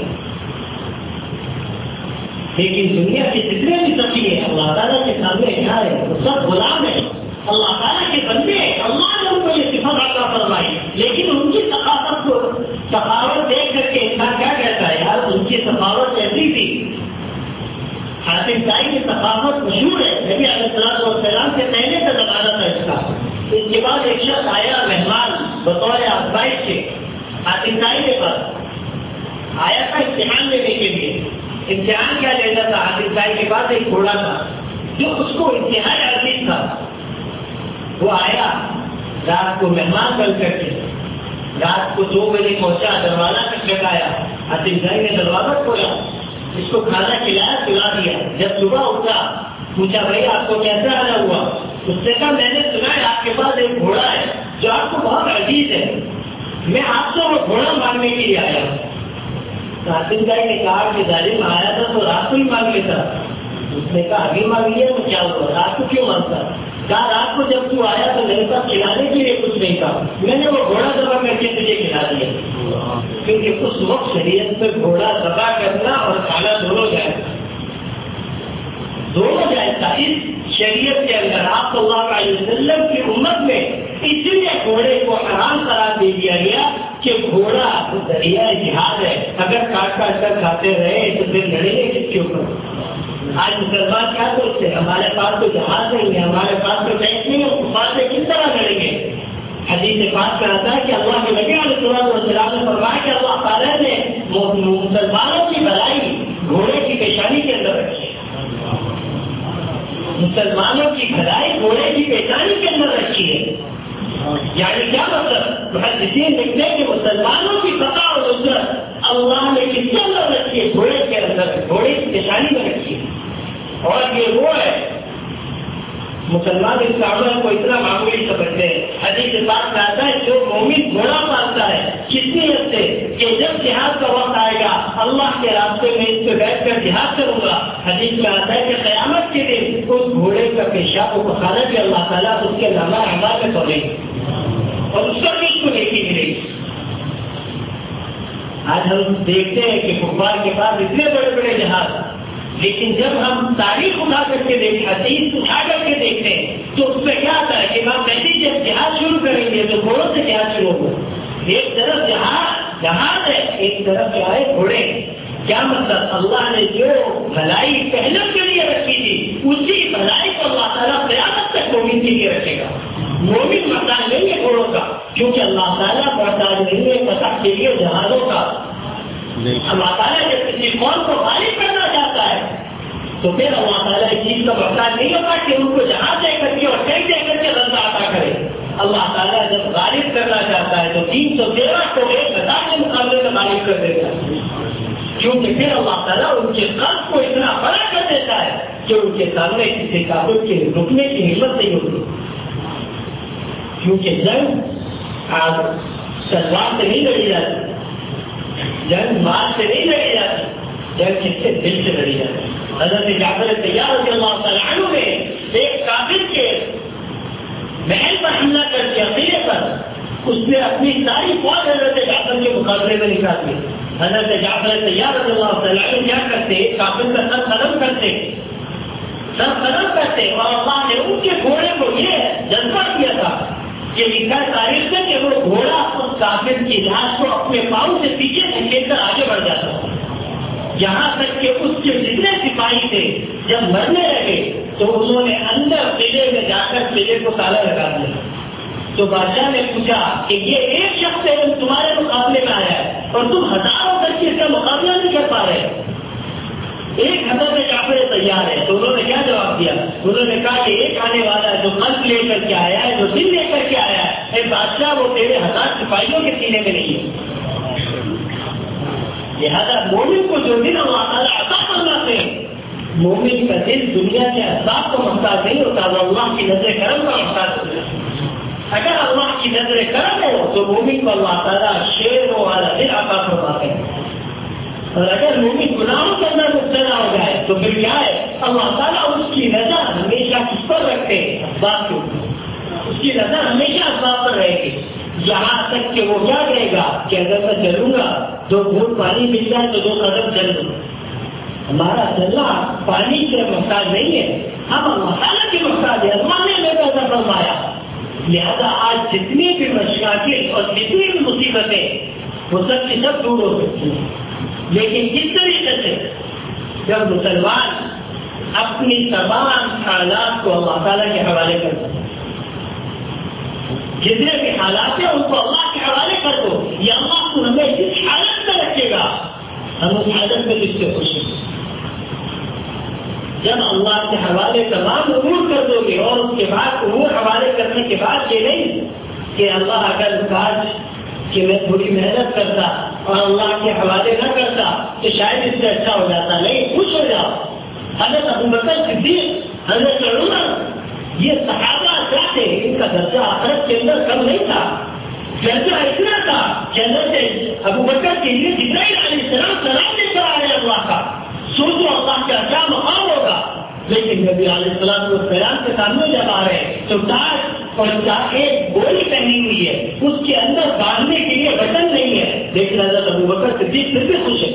لیکن دنیا کے جتنے بھی سبھی ہیں اللہ تعالیٰ کے سامنے کیا ہے وہ سب غلام ہے. اللہ تعالیٰ کے بندے اللہ نے ان کو یہ صفت عطا فرمائی لیکن ان کی ثقافت کو سخاوت دیکھ کر کے انسان کیا کہتا ہے یار ان کی سخاوت کیسی تھی. حاتم طائی کی ثقافت مشہور ہے. نبی علیہ الصلوۃ والسلام سے پہلے کا زمانہ تھا اس کا. اس کے بعد ایک شخص آیا مہمان بطور آزمائش کے حاتم طائی کے پاس آیا تھا امتحان لینے کے لیے. امتحان کیا لینا تھا. حاتم طائی کے پاس ایک گھوڑا تھا جو اس کو انتہائی عزیز تھا. وہ آیا رات کو مہمان بن کر کے رات کو دو بجے پہنچا دروازہ تک لگایا. حاتم طائی نے دروازہ کھولا اس کو کھانا کھلایا کھلا دیا. جب صبح اٹھا پوچھا بھائی آپ کو کیسا آنا ہوا. اس نے کہا میں نے سنا ہے آپ کے پاس ایک گھوڑا ہے جو آپ کو بہت عزیز ہے. میں آپ سے وہ گھوڑا مانگنے کے لیے آیا ہوں. حاتم طائی نے کہا کہ ظالم آیا تھا تو رات کو ہی مانگ لیتا. اس نے کہا ابھی مانگ لیا تو کیا ہوا رات کو کیوں مانگتا. کہا رات کو جب تو آیا تو میرے پاس کھلانے کے لیے کچھ نہیں تھا. میں نے وہ گھوڑا ذبح کر کے تجھے کھلا دیا. کیونکہ اس وقت شریعت میں گھوڑا ذبح کرنا اور کھانا دونوں جائز دونوں جائز تھا. اس شریعت کے اندر آپ صلی اللہ علیہ وسلم کی امت میں اس لیے گھوڑے کو حرام قرار دے دیا گیا کہ گھوڑا ذریعہ جہاد ہے. اگر کاٹ کاٹ کر کھاتے رہے تو پھر لڑیں گے کس کے اوپر. آج مسلمان کیا سوچتے ہیں ہمارے پاس تو جہاز نہیں ہے ہمارے پاس تو ٹینک نہیں ہے کفار سے کس طرح لڑیں گے. حدیث پاک میں آتا ہے کہ اللہ کے نبی علیہ الصلوۃ والسلام نے فرمایا کہ اللہ تعالیٰ نے مسلمانوں کی بھلائی گھوڑے کی پیشانی کے اندر رکھی ہے. مسلمانوں کی بھلائی گھوڑے کی پیشانی کے اندر رکھی ہے. یعنی کیا مطلب محدثین لکھتے ہیں کہ مسلمانوں کی فتح اور نصرت اللہ نے کس کے اندر رکھی ہے گھوڑے کے اندر گھوڑے کی پیشانی میں رکھی ہے. اور یہ وہ ہے مسلمان اس عمل کو اتنا معمولی سمجھتے ہیں. حدیث پاک میں آتا ہے جو مومن گھوڑا پالتا ہے کس نیت سے کہ جب جہاد کا وقت آئے گا اللہ کے راستے میں اس پہ بیٹھ کر جہاد کروں گا. حدیث میں آتا ہے کہ قیامت کے دن اس گھوڑے کا پیشاب و پخانا بھی اللہ تعالیٰ اس کے نامہ اعمال میں توڑے گی اور اس کا بھی اس کو نیکی ملے گی. آج ہم دیکھتے ہیں کہ کفار کے پاس اتنے بڑے بڑے جہاز لیکن جب ہم تاریخ اٹھا کر کے دیکھیں حدیث اٹھا کر کے دیکھتے ہیں تو اس میں کیا آتا ہے کہ امام مہدی جب جہاد شروع کریں گے تو گھوڑوں سے جہاد شروع ہوگا. ایک طرف جہاز جہاز ہے ایک طرف کیا ہے گھوڑے. کیا مطلب اللہ نے جو بھلائی پہلے کے لیے رکھی تھی اسی بھلائی کو اللہ تعالیٰ قیامت تک مومن کے لیے رکھے گا. مومن محتاج نہیں ہے گھوڑوں کا کیونکہ اللہ تعالیٰ محتاج نہیں ہے فتح کے لیے جہازوں کا. اللہ تعالیٰ جب کسی قوم کو غالب کرنا چاہتا ہے تو پھر اللہ تعالیٰ اس چیز کا محتاج نہیں ہوتا کہ ان کو جہاز دے کر کے اور ٹینک دے کر کے رضا عطا کرے. اللہ تعالیٰ جب غالب کرنا چاہتا ہے تو تین سو تیرہ کو ایک ہزار کے مقابلے میں غالب کر دیتا ہے کیونکہ پھر اللہ تعالیٰ ان کے قلب کو اتنا بڑا کر دیتا ہے کہ ان کے سامنے کسی کافر کے رکنے کی ہمت نہیں ہوتی. کیونکہ جنگ آج تلوار سے نہیں لڑی جاتی جنگ مال سے نہیں لڑی جاتی جنگ کس سے دل سے لڑی جاتی. حضرت جعفر طیار رضی اللہ تعالیٰ عنہ نے ایک کافر کے محل پر حملہ کر کے عقیدے پر اس نے اپنی ساری فوج حضرت جعفر کے مقابلے میں نکال دی. حضرت جعفر طیار رضی اللہ تعالیٰ عنہ کیا کرتے کافر کا سر قلم کرتے سرخرم کرتے اور اللہ نے ان کے گھوڑے کو یہ جذبہ کیا تھا کہ لکھا تاریخ سے کہ وہ گھوڑا اس کافر کی لاش کو اپنے پاؤں سے پیچھے دھکیل کر آگے بڑھ جاتا تھا، یہاں تک کہ اس کے جتنے سپاہی تھے جب مرنے لگے تو انہوں نے اندر قلعے میں جا کر قلعے کو تالا لگا دیا۔ تو بادشاہ نے پوچھا کہ یہ ایک شخص ہے تمہارے مقابلے میں آیا ہے اور تم ہزاروں کر کے اس کا مقابلہ نہیں کر پا رہے، ایک ہزار میں کافر تیار ہے۔ تو انہوں نے کیا جواب دیا؟ انہوں نے کہا کہ ایک آنے والا ہے جو قلب لے کر کے آیا ہے، جو دل لے کر کے آیا ہے، اے بادشاہ وہ تیرے ہزار سپاہیوں کے سینے میں نہیں ہے۔ لہذا مومن کو جو دن اللہ تعالیٰ عطا فرماتے ہیں، مومن کا دل دنیا کے اسباب کو محتاج نہیں ہوتا، وہ اللہ کی نظر کرم کا محتاج ہوتا ہے۔ اگر اللہ کی نظر کرم ہو تو مومن کو اللہ تعالیٰ شیروں والا دل عطا فرماتے ہیں، اور اگر مومن گناہوں کے اندر مبتلا ہو جائے تو پھر کیا ہے؟ اللہ تعالیٰ اس کی نظر ہمیشہ کس پر رکھتے ہیں؟ اسباب کے اوپر، اس کی نظر ہمیشہ اسباب پر رہے گی، یہاں تک کہ وہ کیا کہے گا کہ اگر میں چلوں گا دو گھونٹ پانی مل جائے تو دو قدم چل لوں۔ ہمارا چلنا پانی کے محتاج نہیں ہے، ہم مسالہ کے محتاج ہے، اللہ نے ہمیں پیدا فرمایا۔ لہذا آج جتنی بھی مشاکل اور جتنی بھی مصیبتیں وہ سب کی سب دور ہو سکتی ہیں، لیکن کس طریقے سے؟ جب مسلمان اپنی تمام حالات کو اللہ تعالیٰ کے حوالے کر دیں، جتنے بھی حالات ہیں ان کو اللہ کے حوالے کر دو، یا اللہ کو ہمیں جس حالت میں رکھے گا ہم اس حالت میں جس سے خوش ہیں۔ جب اللہ کے حوالے تمام امور کر دو گے، اور اس کے بعد امور حوالے کرنے کے بعد یہ نہیں کہ اللہ اگر کاش کہ میں تھوڑی محنت کرتا اور اللہ کے حوالے نہ کرتا تو شاید اس سے اچھا ہو جاتا، نہیں، خوش ہو جاؤ۔ حضرت ابوبکر صدیق، حضرت عمر، یہ صحابہ کیا تھے؟ ان کا درجہ آخرت کے اندر کم نہیں تھا، درجہ اتنا تھا کہ حضرت ابوبکر کے لیے جبرائیل علیہ السلام سلام لے کر آئے اللہ کا، سوچو اللہ کا کیا مقام ہوگا۔ لیکن نبی علیہ السلام والسلام کے سامنے جب آ رہے تو تاج اور ایک گولی پہنی ہوئی ہے، اس کے اندر باندھنے کے لیے بٹن نہیں ہے، لیکن حضرت ابوبکر صدیق پھر بھی خوش ہے۔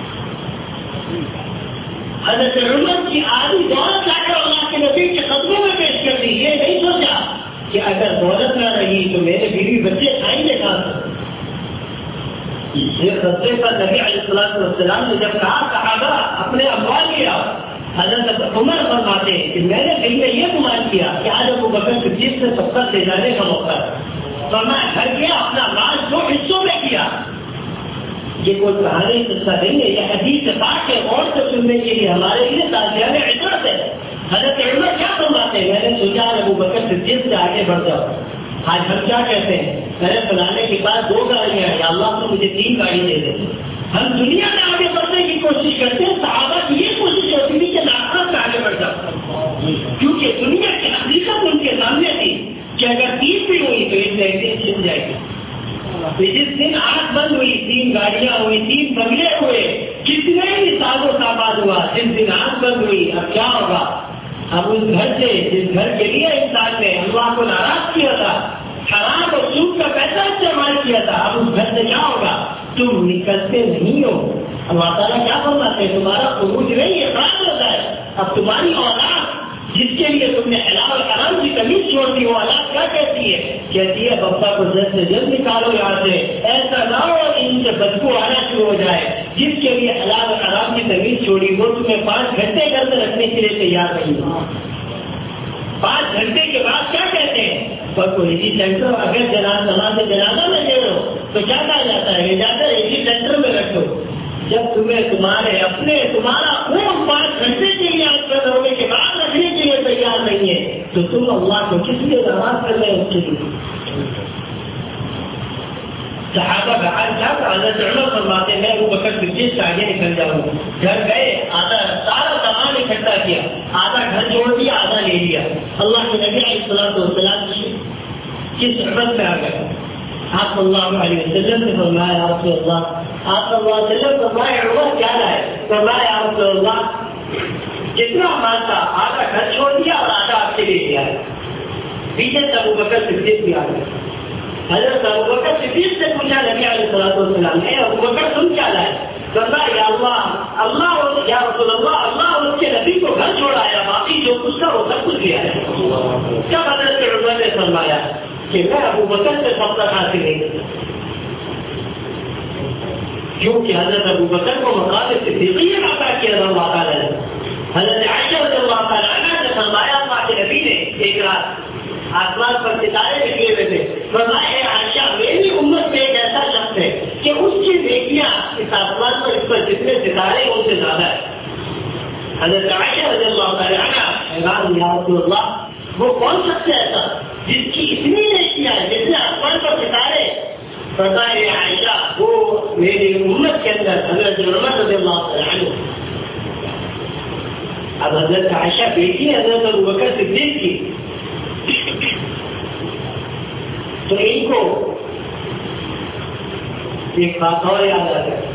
حضرت عمر کی آدھی دولت لا کر اللہ کے نبی کے قدموں میں پیش کر دی، یہ نہیں سوچا کہ اگر دولت نہ رہی تو میرے بیوی بچے کھائیں گے کہاں سے۔ یہ خطے پر نبی علیہ السلام نے جب کہا صحابہ اپنے اموال لیا، حضرت عمر فرماتے کہ میں نے دل میں یہ گمان کیا کہ آج ابوبکر صدیق سے سبقت لے جانے کا موقع ہے، تو میں گھر گیا اپنا مال دو حصوں میں کیا۔ یہ کوئی کہانی قصہ نہیں ہے، یہ حدیث پاک ہے، اور سے سننے کے لیے ہمارے لیے تازیہ میں عبرت ہے۔ حضرت عمر کیا فرماتے ہیں؟ میں نے سوچا ابوبکر صدیق سے آگے بڑھ جاؤ۔ آج ہم کیا کہتے ہیں؟ میرے فلانے کے پاس دو گاڑیاں ہیں، اللہ تو مجھے تین گاڑی دے دے۔ ہم دنیا میں آگے بڑھنے کی کوشش کرتے ہیں، صحابہ کی یہ کوشش ہوتی تھی کہ آخرت میں آگے بڑھ جاؤ، کیونکہ دنیا کی حقیقت ان کے سامنے تھی کہ اگر تین بھی ہوئی تو اس ایک دن چھن جائے گی۔ جس دن آنکھ بند ہوئی، تین گاڑیاں ہوئی، تین بنگلے ہوئے، کتنے بھی سالوں کا بعد ہوا، جس دن آنکھ بند ہوئی اب کیا ہوگا؟ اب اس گھر سے جس گھر کے لیے انسان نے اللہ کو ناراض کیا تھا، حرام اور سود کا پیسہ استعمال کیا تھا، اب اس گھر سے کیا ہوگا؟ تم نکلتے نہیں ہو۔ اللہ تعالیٰ کیا فرماتے ہیں؟ تمہارا خروج نہیں ہے، خراب ہوتا ہے۔ اب تمہاری اولاد جس کے لیے تم نے حلال اور حرام کی تمیز چھوڑ دی، وہ اولاد کیا کہتی ہے؟ کہتی ہے بابا کو جلد سے جلد نکالو یہاں سے، ایسا نہ ہو ان سے بدبو آنا شروع ہو جائے۔ جس کے لیے حلال اور حرام کی تمیز چھوڑی وہ تمہیں پانچ گھنٹے گھر میں رکھنے کے لیے تیار نہیں ہو۔ پانچ گھنٹے کے بعد کیا کہتے ہیں؟ کوئی اسی سینٹر اگر جنازہ نماز جنازہ میں دے رہو تو کیا کہا جاتا ہے؟ جا کر اسی سینٹر میں رکھو۔ جب تمہیں تمہارے اپنے تمہارا خون پانچ گھنٹے کے لیے آپ ہونے کے بعد رکھنے کے لیے تیار نہیں ہے تو تم اللہ کو کس لیے نماز کر رہے اس کے لیے؟ صحابہ کا حال کیا تھا؟ حضرت عمر فرماتے میں وہ بکر صدیق سے آگے نکل جاؤں، گھر گئے، آدھا سارا سامان اکٹھا کیا، آدھا گھر چھوڑ دیا، آدھا لے لیا۔ اللہ کے نبی علیہ الصلوۃ والسلام کی صحبت میں آ گئے، آپ صلی اللہ علیہ وسلم نے فرمایا یا رسول اللہ، آپ صلی اللہ علیہ وسلم فرمایا عمر کیا لائے؟ فرمایا یا رسول اللہ جتنا مال تھا آدھا گھر چھوڑ دیا اور آدھا آپ کے لے لیا۔ پیچھے سے ابو بکر صدیق بھی آ گئے، حضرت ابو بکر صدیق سے پوچھا نبی علیہ الصلوۃ والسلام نے، ابو بکر تم کیا لائے؟ فرمایا یا اللہ اللہ یا رسول اللہ، اللہ اور اس کے نبی کو گھر چھوڑایا، باقی جو کچھ تھا وہ سب کچھ دیا ہے. کیا حضرت عمر نے فرمایا کہ میں ابو بکر سے فضل حاصل نہیں کرتا کیونکہ حضرت ابو بکر کو مقام صدیقیت عطا کیا اللہ تعالیٰ نے. حضرت عائشہ رضی اللہ تعالیٰ عنہا نے فرمایا اللہ کے نبی نے ایک رات آسمان پر ستارے نکلے ہوئے تھے, فرمایا اے عائشہ میری امت میں ایک ایسا شخص ہے کہ اس کی نیکیاں اس آسمان پر اس پر جتنے ستارے ان سے زیادہ ہے. حضرت عائشہ رضی اللہ تعالیٰ عنہا حیران یا رسول اللہ وہ کون شخص ہے ایسا جس کی اتنی نیکیاں ہیں جتنے آسمان پر ستارے. فرمایا عائشہ وہ میری امت کے اندر حضرت عمر رضی اللہ تعالیٰ عنہ. اب حضرت عائشہ بیٹی حضرت ابو بکر صدیق کی تو ان کو ایک بات اور یاد آ گئی.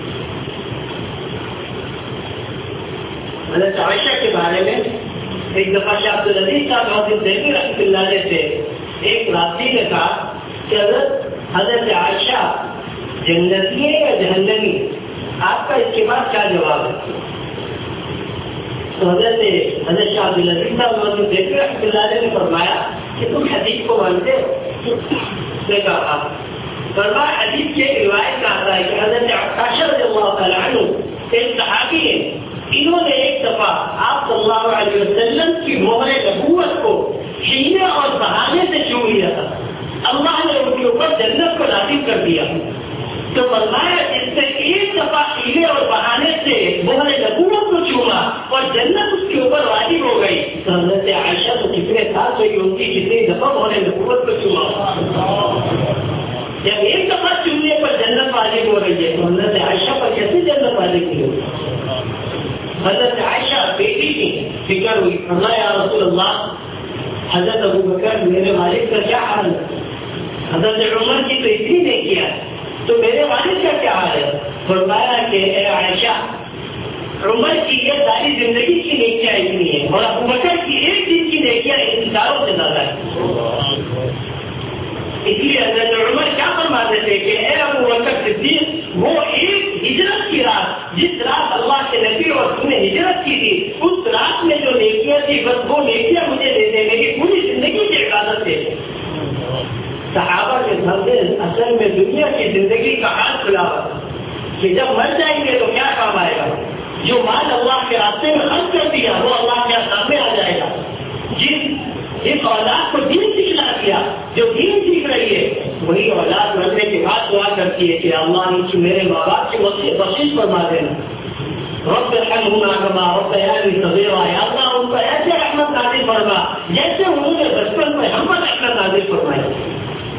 حضرت عائشہ کے بارے میں ایک دفعہ شاہ عبد العزیز صاحب محمد دہلوی رحمۃ اللہ علیہ سے ایک راضی نے کہا کہ حضرت حضرت عائشہ جنتی ہے یا جہنمی, آپ کا اس کے بعد کیا جواب ہے؟ تو حضرت حضرت شاہ عبد العزیز صاحب محمد دہلوی رحمۃ اللہ علیہ نے فرمایا کہ تم حدیث کو مانتے ہو؟ نے کہا فرمایا حدیث کی ایک روایت کا آتا ہے کہ حضرت عائشہ رضی اللہ تعالیٰ عنہ ایک صحابی ہے, انہوں نے ایک دفعہ آپ صلی اللہ علیہ وسلم کی مہر نبوت کو حیلے اور بہانے سے چھو لیا تھا. اللہ نے ان کے اوپر جنت کو نازل کر دیا. تو فرمایا جس سے ایک دفعہ حیلے اور بہانے سے مہر نبوت کو چھوما اور جنت اس کے اوپر واجب ہو گئی, تو حضرت عائشہ تو کتنے سال ہوئی ہوتی کتنی دفعہ مہر نبوت کو چھوما. جب ایک دفعہ چومنے پر جنت واجب ہو رہی ہے تو حضرت عائشہ پر کیسے جنت واجب نہیں ہوگی؟ حضرت عائشہ بیٹی کی فکر ہوئی, اللہ یا رسول اللہ حضرت ابو بکر میرے والد کا کیا حال ہے؟ حضرت عمر کی تو اتنی نہیں کیا تو میرے والد کا کیا حال ہے؟ فرمایا کہ اے عائشہ عمر کی یہ ساری زندگی کی نیکیاں اتنی ہے اور ابو بکر کی ایک دن کی نیکیاں ان چاروں سے زیادہ ہے. اس لیے حضرت عمر کیا فرماتے تھے کہ اے ابو بکر صدیق وہ ایک ہجرت کی رات جس رات اللہ کے نبی اور تم نے ہجرت کی تھی اس رات میں جو نیکیاں تھی بس وہ نیکیاں مجھے دے دیں, میری پوری زندگی کی عبادت ہے. صحابہ کے سامنے اصل میں دنیا کی زندگی کا حال کھلا ہوا کہ جب مر جائیں گے تو کیا کام آئے گا؟ جو مال اللہ کے راستے میں خرچ کر دیا وہ اللہ کے سامنے آ جائے گا. جس اس اولاد کو دین سکھلا دیا جو دین سیکھ رہی ہے وہی اولاد مرنے کے بعد دعا کرتی ہے کہ اللہ ان کی میرے ماں باپ کی بخشش فرما دینا. رب ارحمہما کما ربیانی صغیرا, یا اللہ ان پر ایسے رحمت نازل فرما جیسے انہوں نے بچپن میں ہم پر رحمت نازل فرمائی.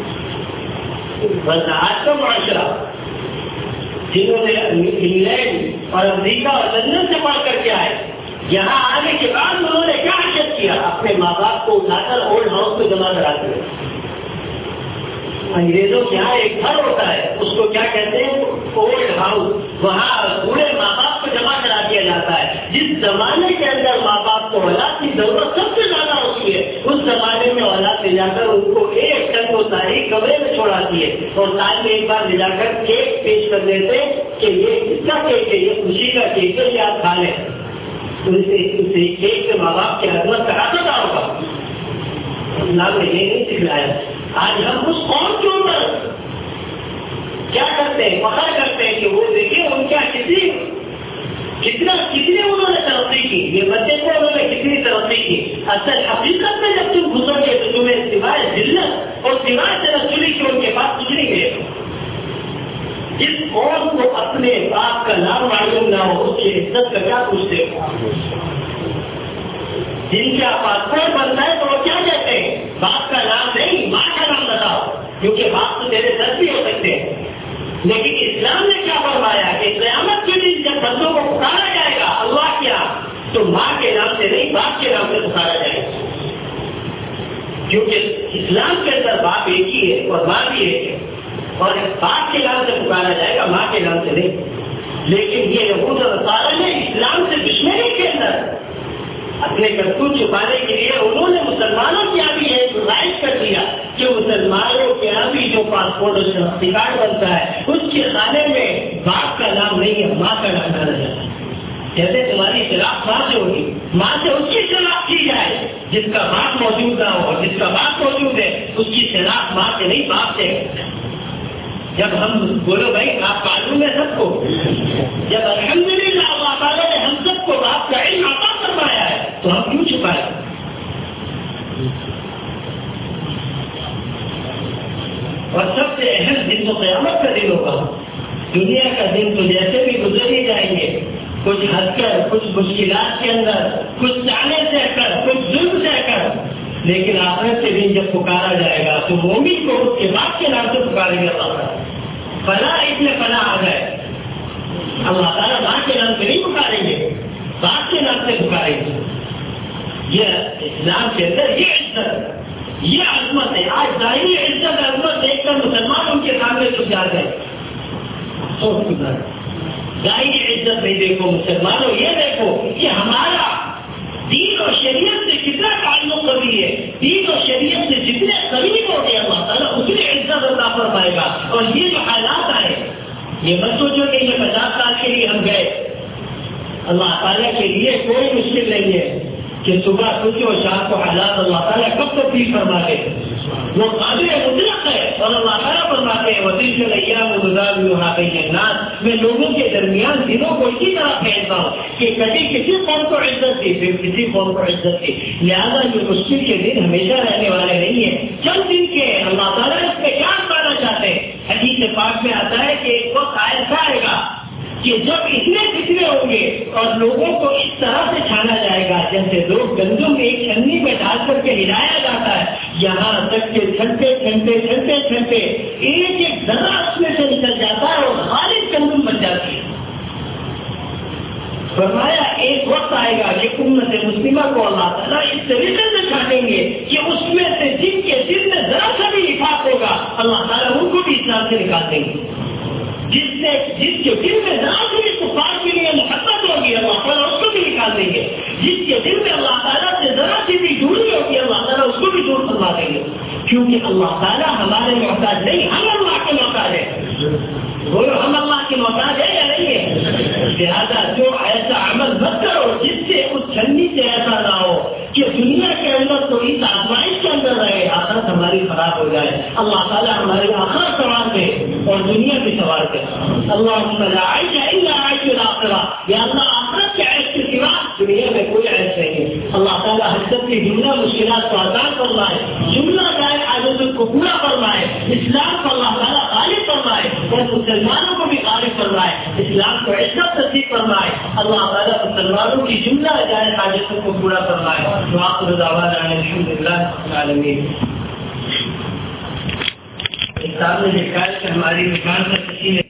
بس آج کا معاشرہ جنہوں نے انگلینڈ اور امریکہ اور لندن سے پڑھ کر کے آئے, یہاں آنے کے بعد انہوں نے کیا حرکت کیا؟ اپنے ماں باپ کو اٹھا کر اولڈ ہاؤس میں جمع کراتے ہیں. انگریزوں کے یہاں ایک گھر ہوتا ہے اس کو کیا کہتے ہیں؟ Old house. وہاں بوڑھے ماں باپ کو جمع کرا دیا جاتا ہے. جس زمانے کے اندر ماں باپ کو اولاد کی ضرورت سب سے زیادہ ہوتی ہے اس زمانے میں اولاد لے جا کر ان کو ایک ٹن کو تاریخ کمرے میں چھوڑاتی ہے اور سال میں ایک بار لے جا کر کیک پیش کر دیتے کہ یہ کس کا کیک ہے, یہ خوشی کا کیک ہے, یہ آپ کھا لیں. تو اسے کیک سے ماں باپ کی خدمت کراتا تھا ہوگا. اسلام نے یہ نہیں سکھلایا. آج ہم اس قوم کے اوپر کیا کرتے ہیں؟ فخر کرتے ہیں کہ وہ دیکھیں ان کیا کتنی کتنا کتنی انہوں نے ترقی کی, یہ بچے تھے انہوں نے کتنی ترقی کی. اصل حقیقت میں جب تم گزر گے تو تمہیں سوائے ذلت اور سوائے تنزلی کی ان کے پاس کچھ نہیں ملے گا. جس قوم کو اپنے باپ کا نام معلوم نہ ہو اس کی عزت کا کیا پوچھتے ہو؟ جن کا پاسپورٹ بنتا ہے تو وہ کیا کہتے ہیں؟ باپ کا نام نہیں ماں کا نام بتاؤ, کیونکہ باپ تو تیرے دس بھی ہو سکتے ہیں. لیکن اسلام نے کیا فرمایا کہ قیامت کے دن جب بندوں کو پکارا جائے گا اللہ کیا تو ماں کے نام سے نہیں باپ کے نام سے پکارا جائے گا, کیونکہ اسلام کے اندر باپ ایک ہی ہے اور ماں بھی ایک ہے, اور باپ کے نام سے پکارا جائے گا ماں کے نام سے نہیں. لیکن یہ یہود اور نصارہ نے اسلام سے دشمنی کے اندر اپنے کرتوت چھپانے کے لیے انہوں نے مسلمانوں کے یہاں بھی یہ رائٹ کر دیا کہ مسلمانوں کے یہاں بھی جو پاسپورٹ اور شناختی کارڈ بنتا ہے اس کے خانے میں باپ کا نام نہیں ہے ماں کا نام ڈالا جاتا ہے. کہتے تمہاری شناخت ماں سے ہوگی، ماں سے اس کی شناخت کی جائے جس کا باپ موجود نہ ہو، اور جس کا باپ موجود ہے اس کی شناخت ماں سے نہیں باپ سے۔ جب ہم بولو بھائی آپ معلوم ہے سب کو، جب الحمدللہ اللہ تعالیٰ نے ہم سب کو باپ کا علم عطا فرمایا ہے تو ہم کیوں چھپائیں؟ اور سب سے اہم دن تو قیامت کا دن ہوگا۔ دنیا کا دن تو جیسے بھی گزر ہی جائیں گے، کچھ ہنس کر، کچھ مشکلات کے اندر، کچھ چانے سے کر، کچھ ظلم سے کر، لیکن آخرت کے دن جب پکارا جائے گا تو مومن کو اس کے باپ کے نام سے پکاریں گے۔ اللہ تعالیٰ فلاح ابن فلاح آ جائے، اللہ تعالیٰ ماں کے نام سے نہیں پکاریں گے، باپ کے نام سے پکاریں گے۔ یہ اسلام کے اندر یہ عزت، یہ عظمت ہے۔ آج ظاہری عزت عظمت دیکھ کر مسلمان ان کے سامنے جھک جاتے ہیں۔ ظاہری عزت نہیں دیکھو مسلمانوں، یہ دیکھو کہ ہمارا دین اور شریعت سے کتنا تعلق قوی ہے، دین اور شریعت سے جتنے قریب ہو گئے اللہ تعالیٰ اتنی عزت عطا فرمائے گا۔ اور یہ جو حالات آئے، یہ مت سوچو کہ یہ پچاس سال کے لیے ہم گئے، اللہ تعالیٰ کے لیے کوئی مشکل نہیں ہے کہ صبح سوچو اور شام کو حالات اللہ تعالیٰ کب تبدیل فرما دے، وہ قابل مطلق ہے۔ اور اللہ تعالیٰ فرماتے ہیں وَتِلْكَ الْأَيَّامُ نُدَاوِلُهَا بَيْنَ النَّاسِ، میں لوگوں کے درمیان دنوں کو اسی طرح پھیلتا ہوں کہ کبھی کسی قوم کو عزت دی، پھر کسی قوم کو عزت دی۔ لہٰذا یہ مشکل کے دن ہمیشہ رہنے والے نہیں ہیں، چند دن کے ہیں۔ اللہ تعالیٰ اس پہ کیا پانا چاہتے ہیں؟ حدیث پاک میں آتا ہے کہ ایک وقت ایسا آئے گا کہ جب اتنے فتنے ہوں گے اور لوگوں کو اس طرح سے چھانا جائے گا جیسے لوگ گندم میں ایک چھنی میں ڈال کر کے ہلایا جاتا ہے، یہاں تک کہ چھنٹے چھنٹے چھنٹے چھنٹے ایک ایک ذرہ اس میں سے نکل جاتا ہے اور خالص گندم بن جاتی ہے۔ فرمایا ایک وقت آئے گا کہ امت مسلمہ کو اللہ تعالیٰ اس طریقے سے چھانٹیں گے کہ اس میں سے جن کے دل میں ذرا سا بھی نفاق ہوگا اللہ تعالیٰ ان کو بھی اسلام سے نکال دیں گے۔ جس سے جس کے دل میں ذرا سی بھی کفار کے لیے محبت ہوگی اللہ تعالیٰ اس کو بھی نکال دیں گے، جس کے دل میں اللہ تعالیٰ سے ذرا سی بھی دوری ہوگی اللہ تعالیٰ اس کو بھی دور فرما دیں گے، کیونکہ اللہ تعالیٰ ہمارے محتاج نہیں، ہم اللہ کے محتاج ہیں۔ بولو ہم اللہ کے محتاج ہے یا نہیں ہے؟ لہٰذا جو ایسا عمل مت کرو جس سے اس چھنی سے ایسا نہ ہو کہ دنیا کے اندر تو اس آزمائش کے اندر رہے، آخرت ہماری خراب ہو جائے۔ اللہ تعالیٰ ہماری آخرت سوار دے اور دنیا بھی سوار دے۔ اللہم لا عیش الا عیش الاخرہ، یا اللہ آخرت کے عیش کے سوا دنیا میں کوئی عیش نہیں ہے۔ اللہ تعالیٰ حضرت کی جملہ مشکلات کو آسان فرمائے، جملہ جائے حاجتوں کو پورا فرمائے، اسلام کو اللہ تعالیٰ غالب فرمائے اور مسلمانوں کو بھی غالب فرمائے، اسلام کو عزت نصیب فرمائے۔ اللہ تعالیٰ مسلمانوں کی جملہ جائے حاجتوں کو پورا فرمائے۔ وآخر دعوانا الحمد للہ رب العالمین۔ سامنے لکھا ہے کہ ہماری دکان پر کسی نے